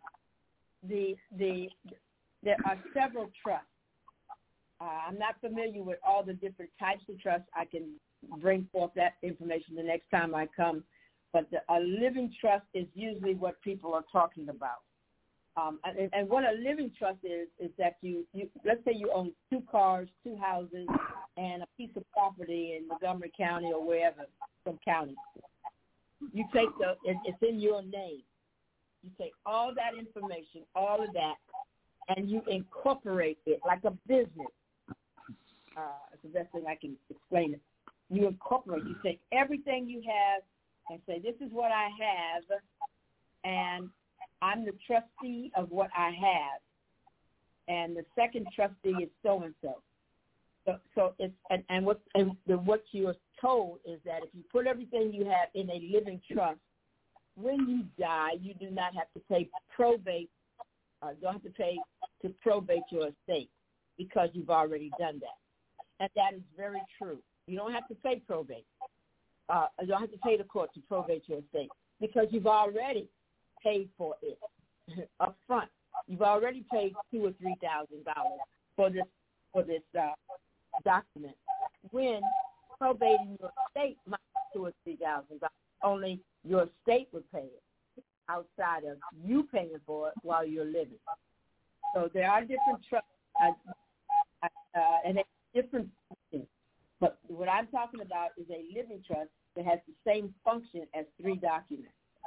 There are several trusts. I'm not familiar with all the different types of trusts. I can bring forth that information the next time I come. But a living trust is usually what people are talking about. And what a living trust is that you let's say you own 2 cars, 2 houses, and a piece of property in Montgomery County or wherever, some county. You take it's in your name. You take all that information, all of that, and you incorporate it like a business. It's the best thing I can explain it. You incorporate. You take everything you have and say, this is what I have, and I'm the trustee of what I have, and the second trustee is so and so. So it's what you're told is that if you put everything you have in a living trust, when you die, you do not have to pay probate. Don't have to pay to probate your estate because you've already done that, and that is very true. You don't have to pay probate. You don't have to pay the court to probate your estate because you've already paid for it up front. You've already paid $2,000 or $3,000 for this document. When probating your estate might be $2,000 or $3,000, only your estate would pay it outside of you paying for it while you're living. So there are different trusts. I and it's different functions. But what I'm talking about is a living trust that has the same function as 3 documents.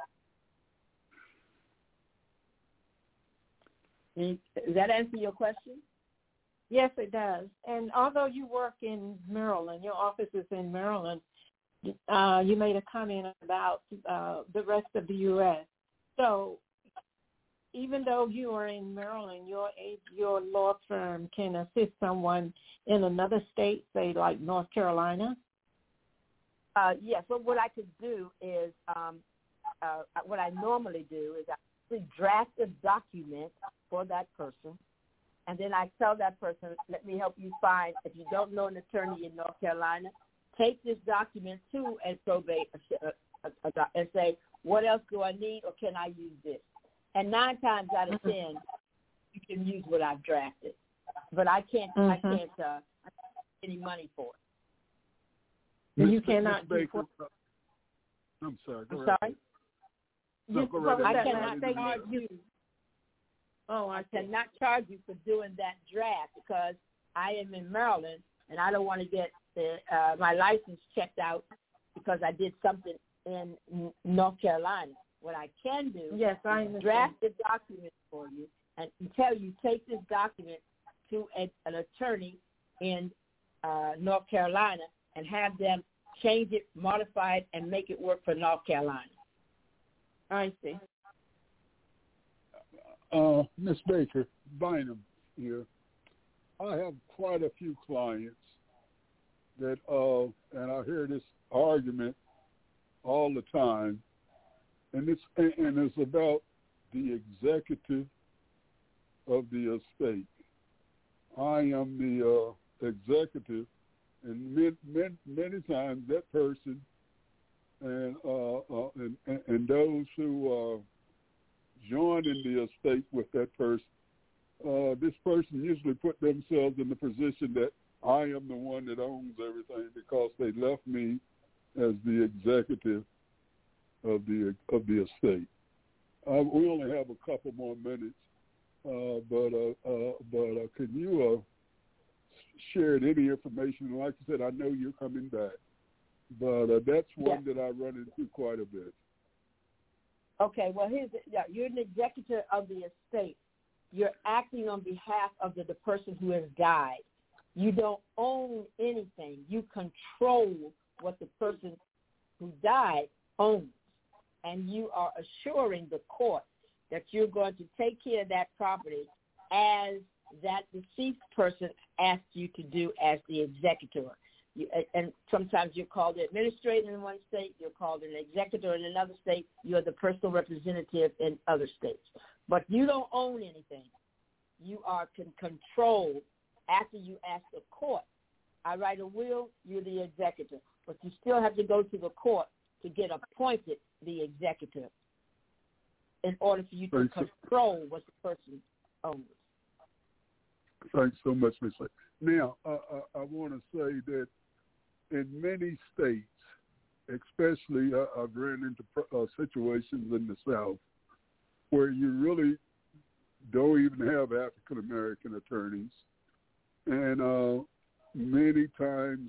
Does that answer your question?
Yes, it does. And although you work in Maryland, your office is in Maryland, you made a comment about the rest of the U.S. So even though you are in Maryland, your law firm can assist someone in another state, say like North Carolina?
Yes. So what I could do is, what I normally do is I draft a document for that person, and then I tell that person, let me help you find, if you don't know an attorney in North Carolina, take this document to a probate and say, what else do I need, or can I use this? And 9 times out of 10, you can use what I've drafted, but I can't get any money for it.
You cannot do
Baker, I'm sorry.
I'm sorry? I cannot charge you. I cannot charge you for doing that draft because I am in Maryland and I don't want to get my license checked out because I did something in North Carolina. What I can do is draft the document for you and tell you, take this document to an attorney in North Carolina and have them change it, modify it, and make it work for North Carolina. I see.
Ms. Baker, Bynum here. I have quite a few clients that, and I hear this argument all the time, and it's about the executive of the estate. I am the executive, and many times that person and those who join in the estate with that person, this person usually put themselves in the position that I am the one that owns everything because they left me as the executive of the estate. We only have a couple more minutes, but can you share any information? Like I said, I know you're coming back, but that's one that I run into quite a bit.
Okay, well, you're an executor of the estate. You're acting on behalf of the person who has died. You don't own anything. You control what the person who died owns. And you are assuring the court that you're going to take care of that property as that deceased person asked you to do as the executor. And sometimes you're called the administrator in one state, you're called an executor in another state, you're the personal representative in other states. But you don't own anything. You can control after you ask the court. I write a will, you're the executor. But you still have to go to the court to get appointed the executor in order for you to control what the person owns.
Thanks so much, Ms. Lake. Now, I want to say that in many states, especially I've ran into situations in the South where you really don't even have African-American attorneys. And many times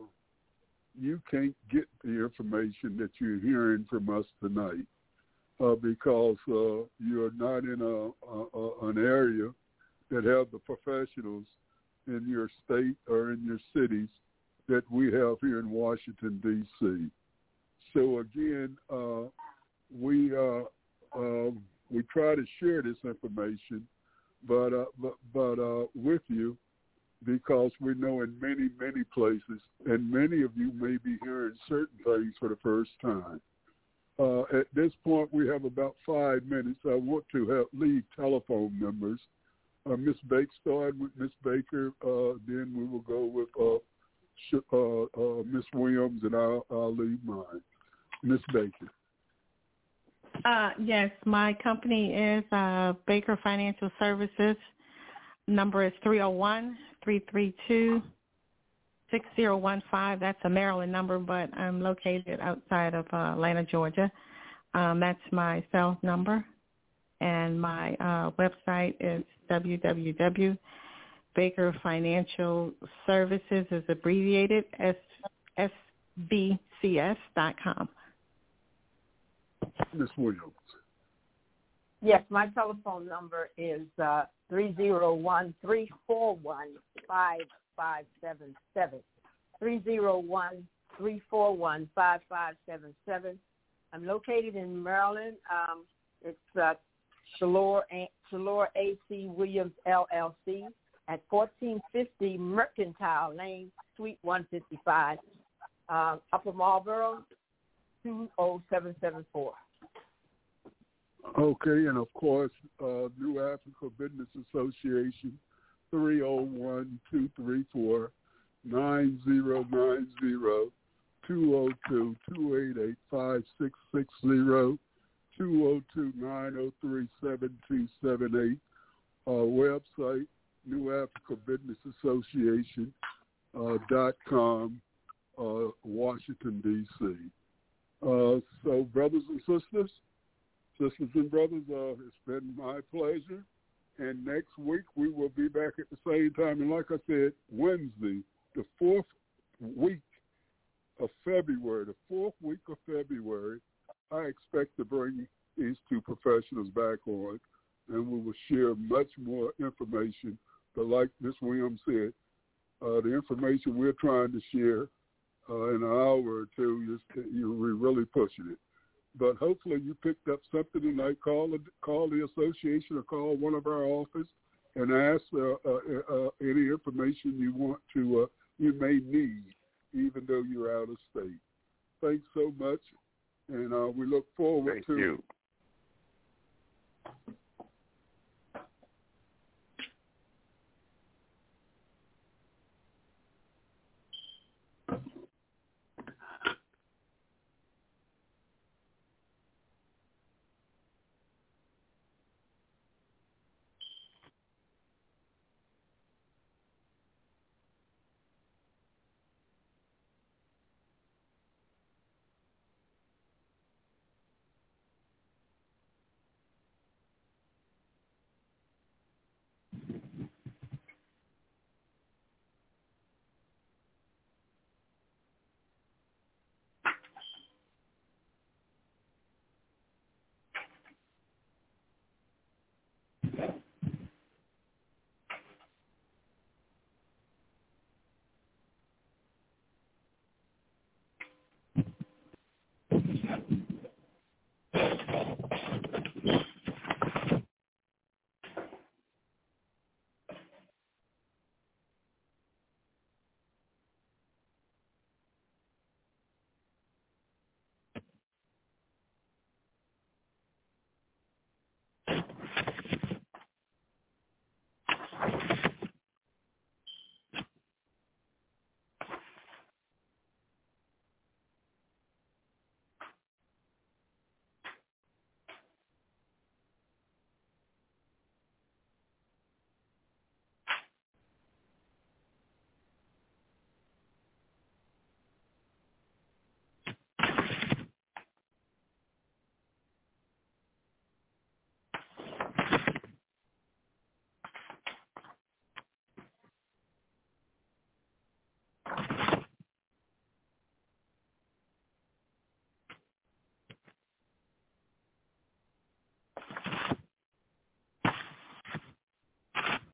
you can't get the information that you're hearing from us tonight because you're not in an area that have the professionals in your state or in your cities that we have here in Washington, D.C. So again, we try to share this information, but with you, because we know in many, many places, and many of you may be hearing certain things for the first time. At this point, we have about 5 minutes. I want to leave telephone numbers. Ms. Baker, start with Ms. Baker, then we will go with Ms. Williams, and I'll leave mine. Ms. Baker.
Yes, my company is Baker Financial Services. Number is 301-332-6015. That's a Maryland number, but I'm located outside of Atlanta, Georgia. That's my cell number. And my website is Baker Financial Services is abbreviated SBCS.com.
Ms. Williams.
Yes, my telephone number is 301-341-5577. 301-341-5577. I'm located in Maryland. It's Shalor A.C. Williams, LLC, at 1450 Mercantile Lane, Suite 155, Upper Marlboro, 20774.
Okay, and of course, New Africa Business Association, 301-234-9090, 202-288-5660, 202-903-7278. Website, New Africa Business Association .com, Washington, D.C. So, brothers and sisters and brothers, it's been my pleasure. And next week we will be back at the same time. And like I said, Wednesday, the fourth week of February, I expect to bring these two professionals back on, and we will share much more information. But like Ms. Williams said, the information we're trying to share in an hour or two, we're really pushing it. But hopefully you picked up something tonight. Call the association or call one of our office and ask any information you want to you may need, even though you're out of state. Thanks so much, and we look forward to.
Thank you.